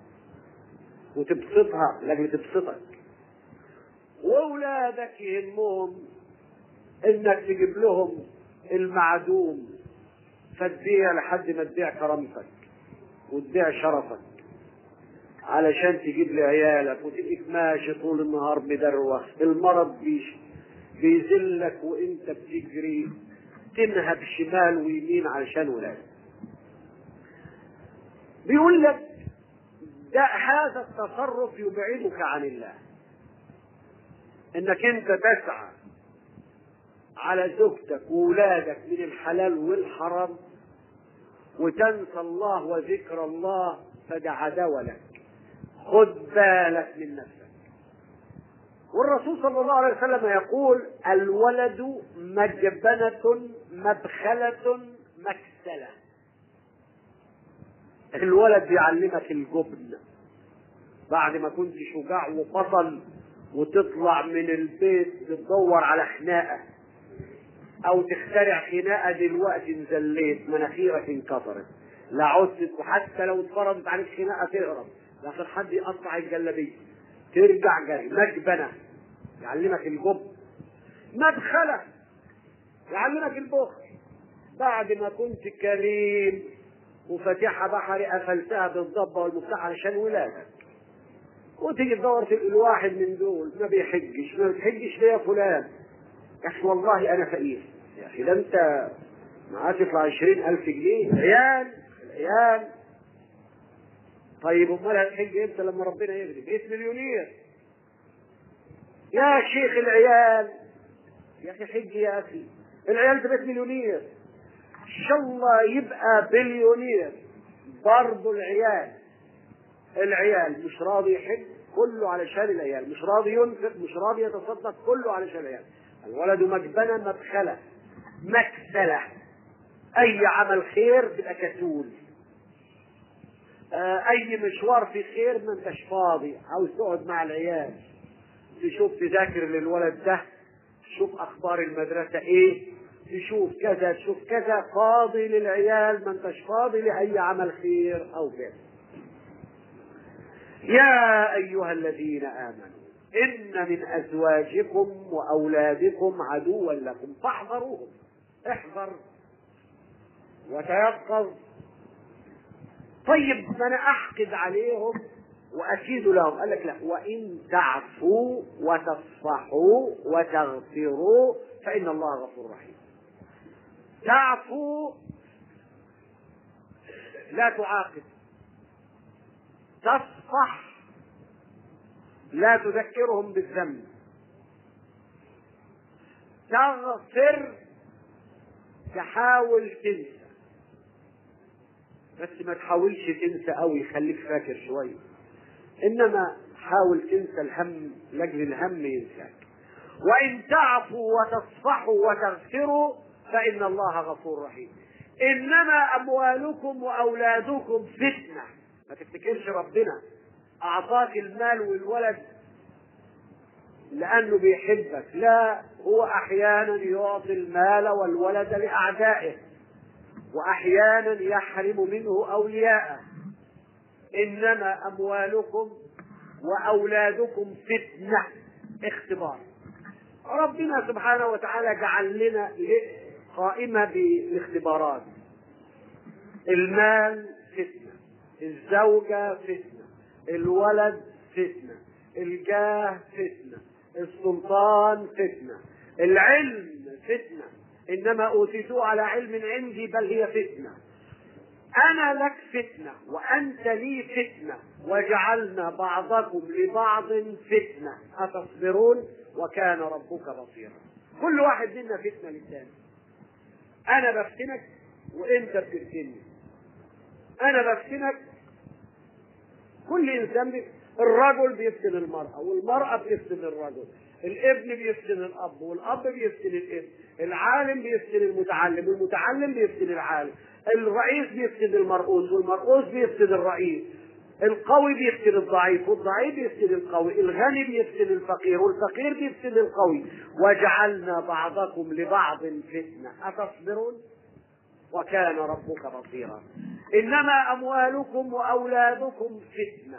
وتبسطها لاجل تبسطك. واولادك يهمهم انك تجيب لهم المعدوم فتبيع لحد ما تبيع كرامتك وتبيع شرفك علشان تجيب لعيالك، وتبقى ماشي طول النهار مدروخ، المرض بيش بيذلك وانت بتجري تنهب شمال ويمين علشان ولادك. بيقول لك ده هذا التصرف يبعدك عن الله، انك انت تسعى على زوجتك وولادك من الحلال والحرام وتنسى الله وذكر الله، فده عداوة لك. خد بالك من نفسك. والرسول صلى الله عليه وسلم يقول الولد مجبنة مبخلة مكسلة. الولد بيعلمك الجبن بعد ما كنت شجاع وبطل وتطلع من البيت تدور على خناقة او تخترع خناقة، دلوقتي انزليت مناخيرك انكسرت لا عدت، وحتى لو اتفرضت عليك خناقة تهرب لكن حد يقطع الجلابية ترجع جري. مجبنة يعلمك الجبن. مدخلة يعلمك البخل، بعد ما كنت كريم وفتحة بحري قفلتها بالضبة والمفتاح علشان ولادك، وتيجي تدور في الواحد من دول ما بيحجش، ما بتحجش ليه يا فلان؟ يا اخي والله انا فقير. يا اخي ده انت معاك يطلع عشرين الف جنيه عيال العيال. طيب امال هتحج امتى؟ لما ربنا يغني بقيت مليونير. يا شيخ العيال يا اخي حج يا اخي، العيال تبقى مليونير ان شاء الله يبقى بليونير برضه. العيال العيال مش راضي يحج كله علشان العيال، مش راضي ينفق، مش راضي يتصدق كله علشان العيال. الولد مجبنة مبخلة مكسلة، اي عمل خير تبقى كسول، اي مشوار في خير ما انتش فاضي، عاوز تقعد مع العيال تشوف تذاكر للولد ده، تشوف اخبار المدرسة ايه، تشوف كذا تشوف كذا، فاضي للعيال ما انتش فاضي لاي عمل خير او كذا. يا ايها الذين امنوا ان من ازواجكم واولادكم عدوا لكم فاحذروهم. احذر وتيقظ. طيب ما انا احقد عليهم واكيد لهم، قال لك لا، وان تعفوا وتصفحوا وتغفروا فان الله غفور رحيم. تعفو لا تعاقب، تصفح لا تذكرهم بالذنب، تغفر تحاول تنسى، بس ما تحاولش تنسى قوي، خليك فاكر شويه، انما حاول تنسى الهم لاجل الهم ينساك. وان تعفوا وتصفحوا وتغفروا فان الله غفور رحيم. انما اموالكم واولادكم فتنه. ما تفتكرش ربنا اعطاك المال والولد لانه بيحبك، لا، هو احيانا يعطي المال والولد لاعدائه واحيانا يحرم منه اولياءه. انما اموالكم واولادكم فتنه، اختبار. ربنا سبحانه وتعالى جعل لنا قائمه بالاختبارات. المال فتنه، الزوجه فتنه، الولد فتنه، الجاه فتنه، السلطان فتنه، العلم فتنه. انما اوتيتوه على علم عندي بل هي فتنه. انا لك فتنه وانت لي فتنه وجعلنا بعضكم لبعض فتنه اتصبرون وكان ربك بصيرا. كل واحد منا فتنه للثاني. انا بفتنك وانت بتفتني، انا بفتنك. كل انسان بي... الرجل بيفتن المراه والمراه بتفتن الرجل، الابن بيفتن الاب والاب بيفتن الابن، العالم بيفتن المتعلم والمتعلم بيفتن العالم، الرئيس بيفتن المرؤوس والمرؤوس بيفتن الرئيس، القوي بيفتن الضعيف والضعيف بيفتن القوي، الغني بيفتن الفقير والفقير بيفتن القوي. وجعلنا بعضكم لبعض فتنة أتصبرون وكان ربك بصيرا. إنما أموالكم وأولادكم فتنة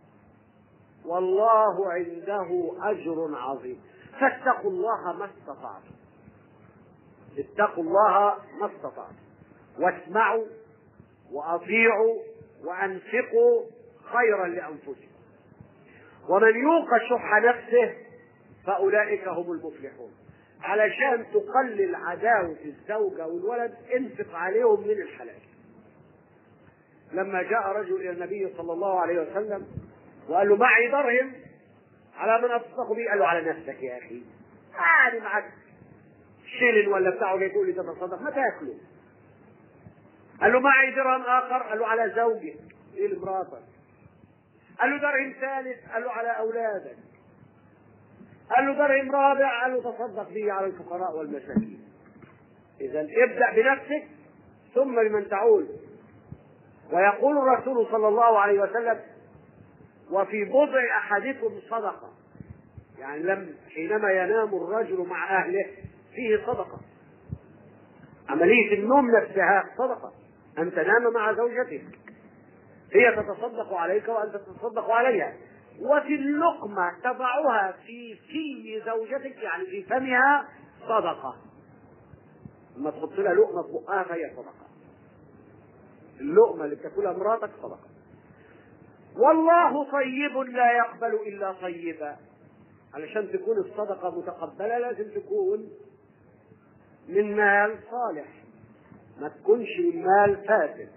والله عنده أجر عظيم فاتقوا الله ما استطعتم. اتقوا الله ما استطعتم واسمعوا وأطيعوا وأنفقوا خيرا لأنفسكم ومن يوق شح نفسه فأولئك هم المفلحون. علشان تقلل عداوة الزوجة والولد انفق عليهم من الحلال. لما جاء رجل إلى النبي صلى الله عليه وسلم وقال له معي درهم على من أتصدق به، قال له على نفسك يا أخي، يعني معك شيلن ولا بتاعه جاي تقول لي تتصدق، ما تاكله. قال له معي درهم آخر، قال له على زوجك إيه لمراتك. قال له درهم ثالث، قال له على أولادك. قال له درهم رابع، قال له تصدق به على الفقراء والمساكين. إذا ابدأ بنفسك ثم لمن تعول. ويقول الرسول صلى الله عليه وسلم وفي بضع أحدكم صدقة، يعني لم حينما ينام الرجل مع أهله فيه صدقة. عملية النوم نفسها صدقة، أن تنام مع زوجتك، هي تتصدق عليك وأنت تتصدق عليها. وفي اللقمة تضعها في في زوجتك، يعني في فمها، صدقة. لما تحط لها لقمة في بقها فهي صدقة. اللقمة اللي بتاكلها مراتك صدقة. والله طيب لا يقبل إلا طيبا. علشان تكون الصدقة متقبلة لازم تكون من مال صالح، ما تكونش من مال فاسد.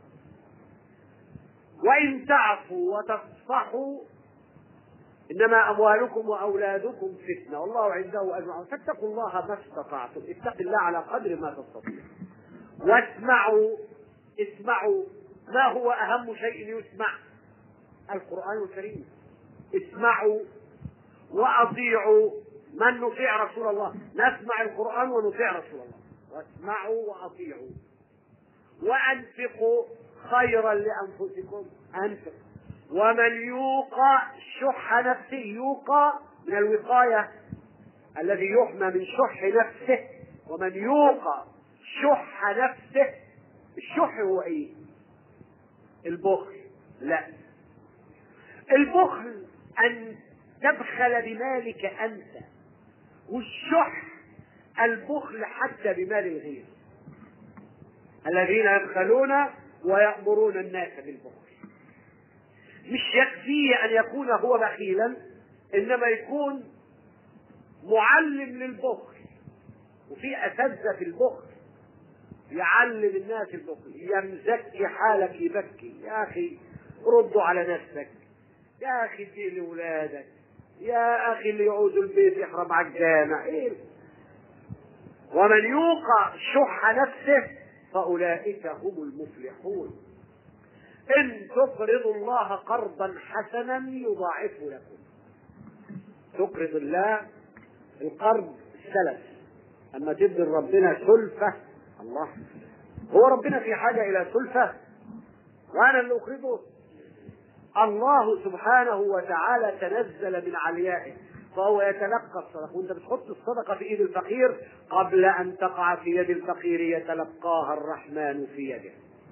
وإن تعفوا وتصفحوا إنما أموالكم وأولادكم فتنة والله عنده أجر عظيم فاتقوا الله ما استطعتم. اتقوا الله على قدر ما تستطيع. واسمعوا، اسمعوا. ما هو أهم شيء يسمع؟ القرآن الكريم. اسمعوا وأطيعوا. من نطيع رسول الله؟ نسمع القرآن ونطيع رسول الله. واسمعوا وأطيعوا وأنفقوا خيرا لأنفسكم. أنفق. ومن يوق شح نفسه، يوق من الوقاية الذي يحمى من شح نفسه. ومن يوق شح نفسه، الشح هو ايه؟ البخل. لا، البخل أن تبخل بمالك أنت، والشح البخل حتى بمال الغير. الذين يبخلون ويأمرون الناس بالبخل. مش يكفيه أن يكون هو بخيلا، إنما يكون معلم للبخل. وفي أساتذة في البخل يعلم الناس البخل، يمزكي حالك يبكي. يا أخي ردوا على نفسك، يا أخي دي لأولادك، يا أخي اللي يعود البيت يحرم على الجامع. إيه؟ ومن يوق شح نفسه فأولئك هم المفلحون. إن تقرضوا الله قرضا حسنا يضاعفه لكم. تقرض الله القرض السلف، أما تدي ربنا سلفة. الله هو ربنا في حاجة إلى سلفة؟ وأنا اللي أقرضه؟ الله سبحانه وتعالى تنزل من عليائه فهو يتلقى الصدقة. وانت بتحط الصدقة في ايد الفقير قبل ان تقع في يد الفقير يتلقاها الرحمن في يده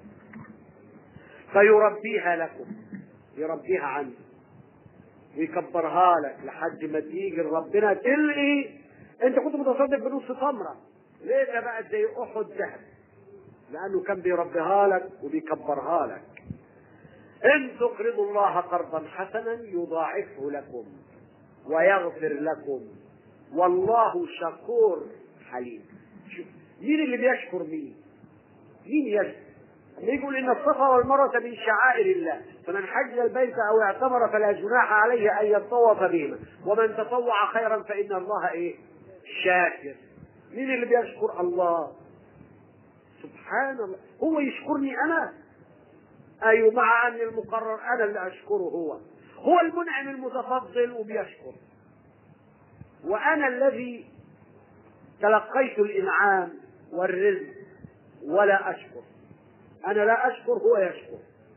فيربيها لكم، يربيها عنه ويكبرها لك لحد ما تيجي ربنا تلقي انت كنت متصدق بنص تمره، ليه ده بقى زي احد ذهب؟ لانه كان بيربيها لك وبيكبرها لك. إن تقرضوا الله قرضا حسنا يضاعفه لكم ويغفر لكم والله شكور حليم. شوف مين اللي بيشكر مين؟ مين يشكر؟ يقول إن الصفا والمروة من شعائر الله فمن حج البيت أو اعتمر فلا جناح عليه أن يطوف بهما ومن تطوع خيرا فإن الله إيه؟ شاكر. مين اللي بيشكر؟ الله سبحان الله. هو يشكرني أنا؟ أيوة، مع أن المقرر أنا اللي أشكره. هو هو المنعم المتفضل وبيشكر، وأنا الذي تلقيت الإنعام والرزق ولا أشكر. أنا لا أشكر، هو يشكر.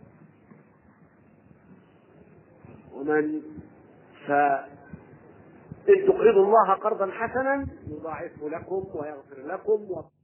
ومن فإن تقرضوا الله قرضا حسنا يضاعفه لكم ويغفر لكم.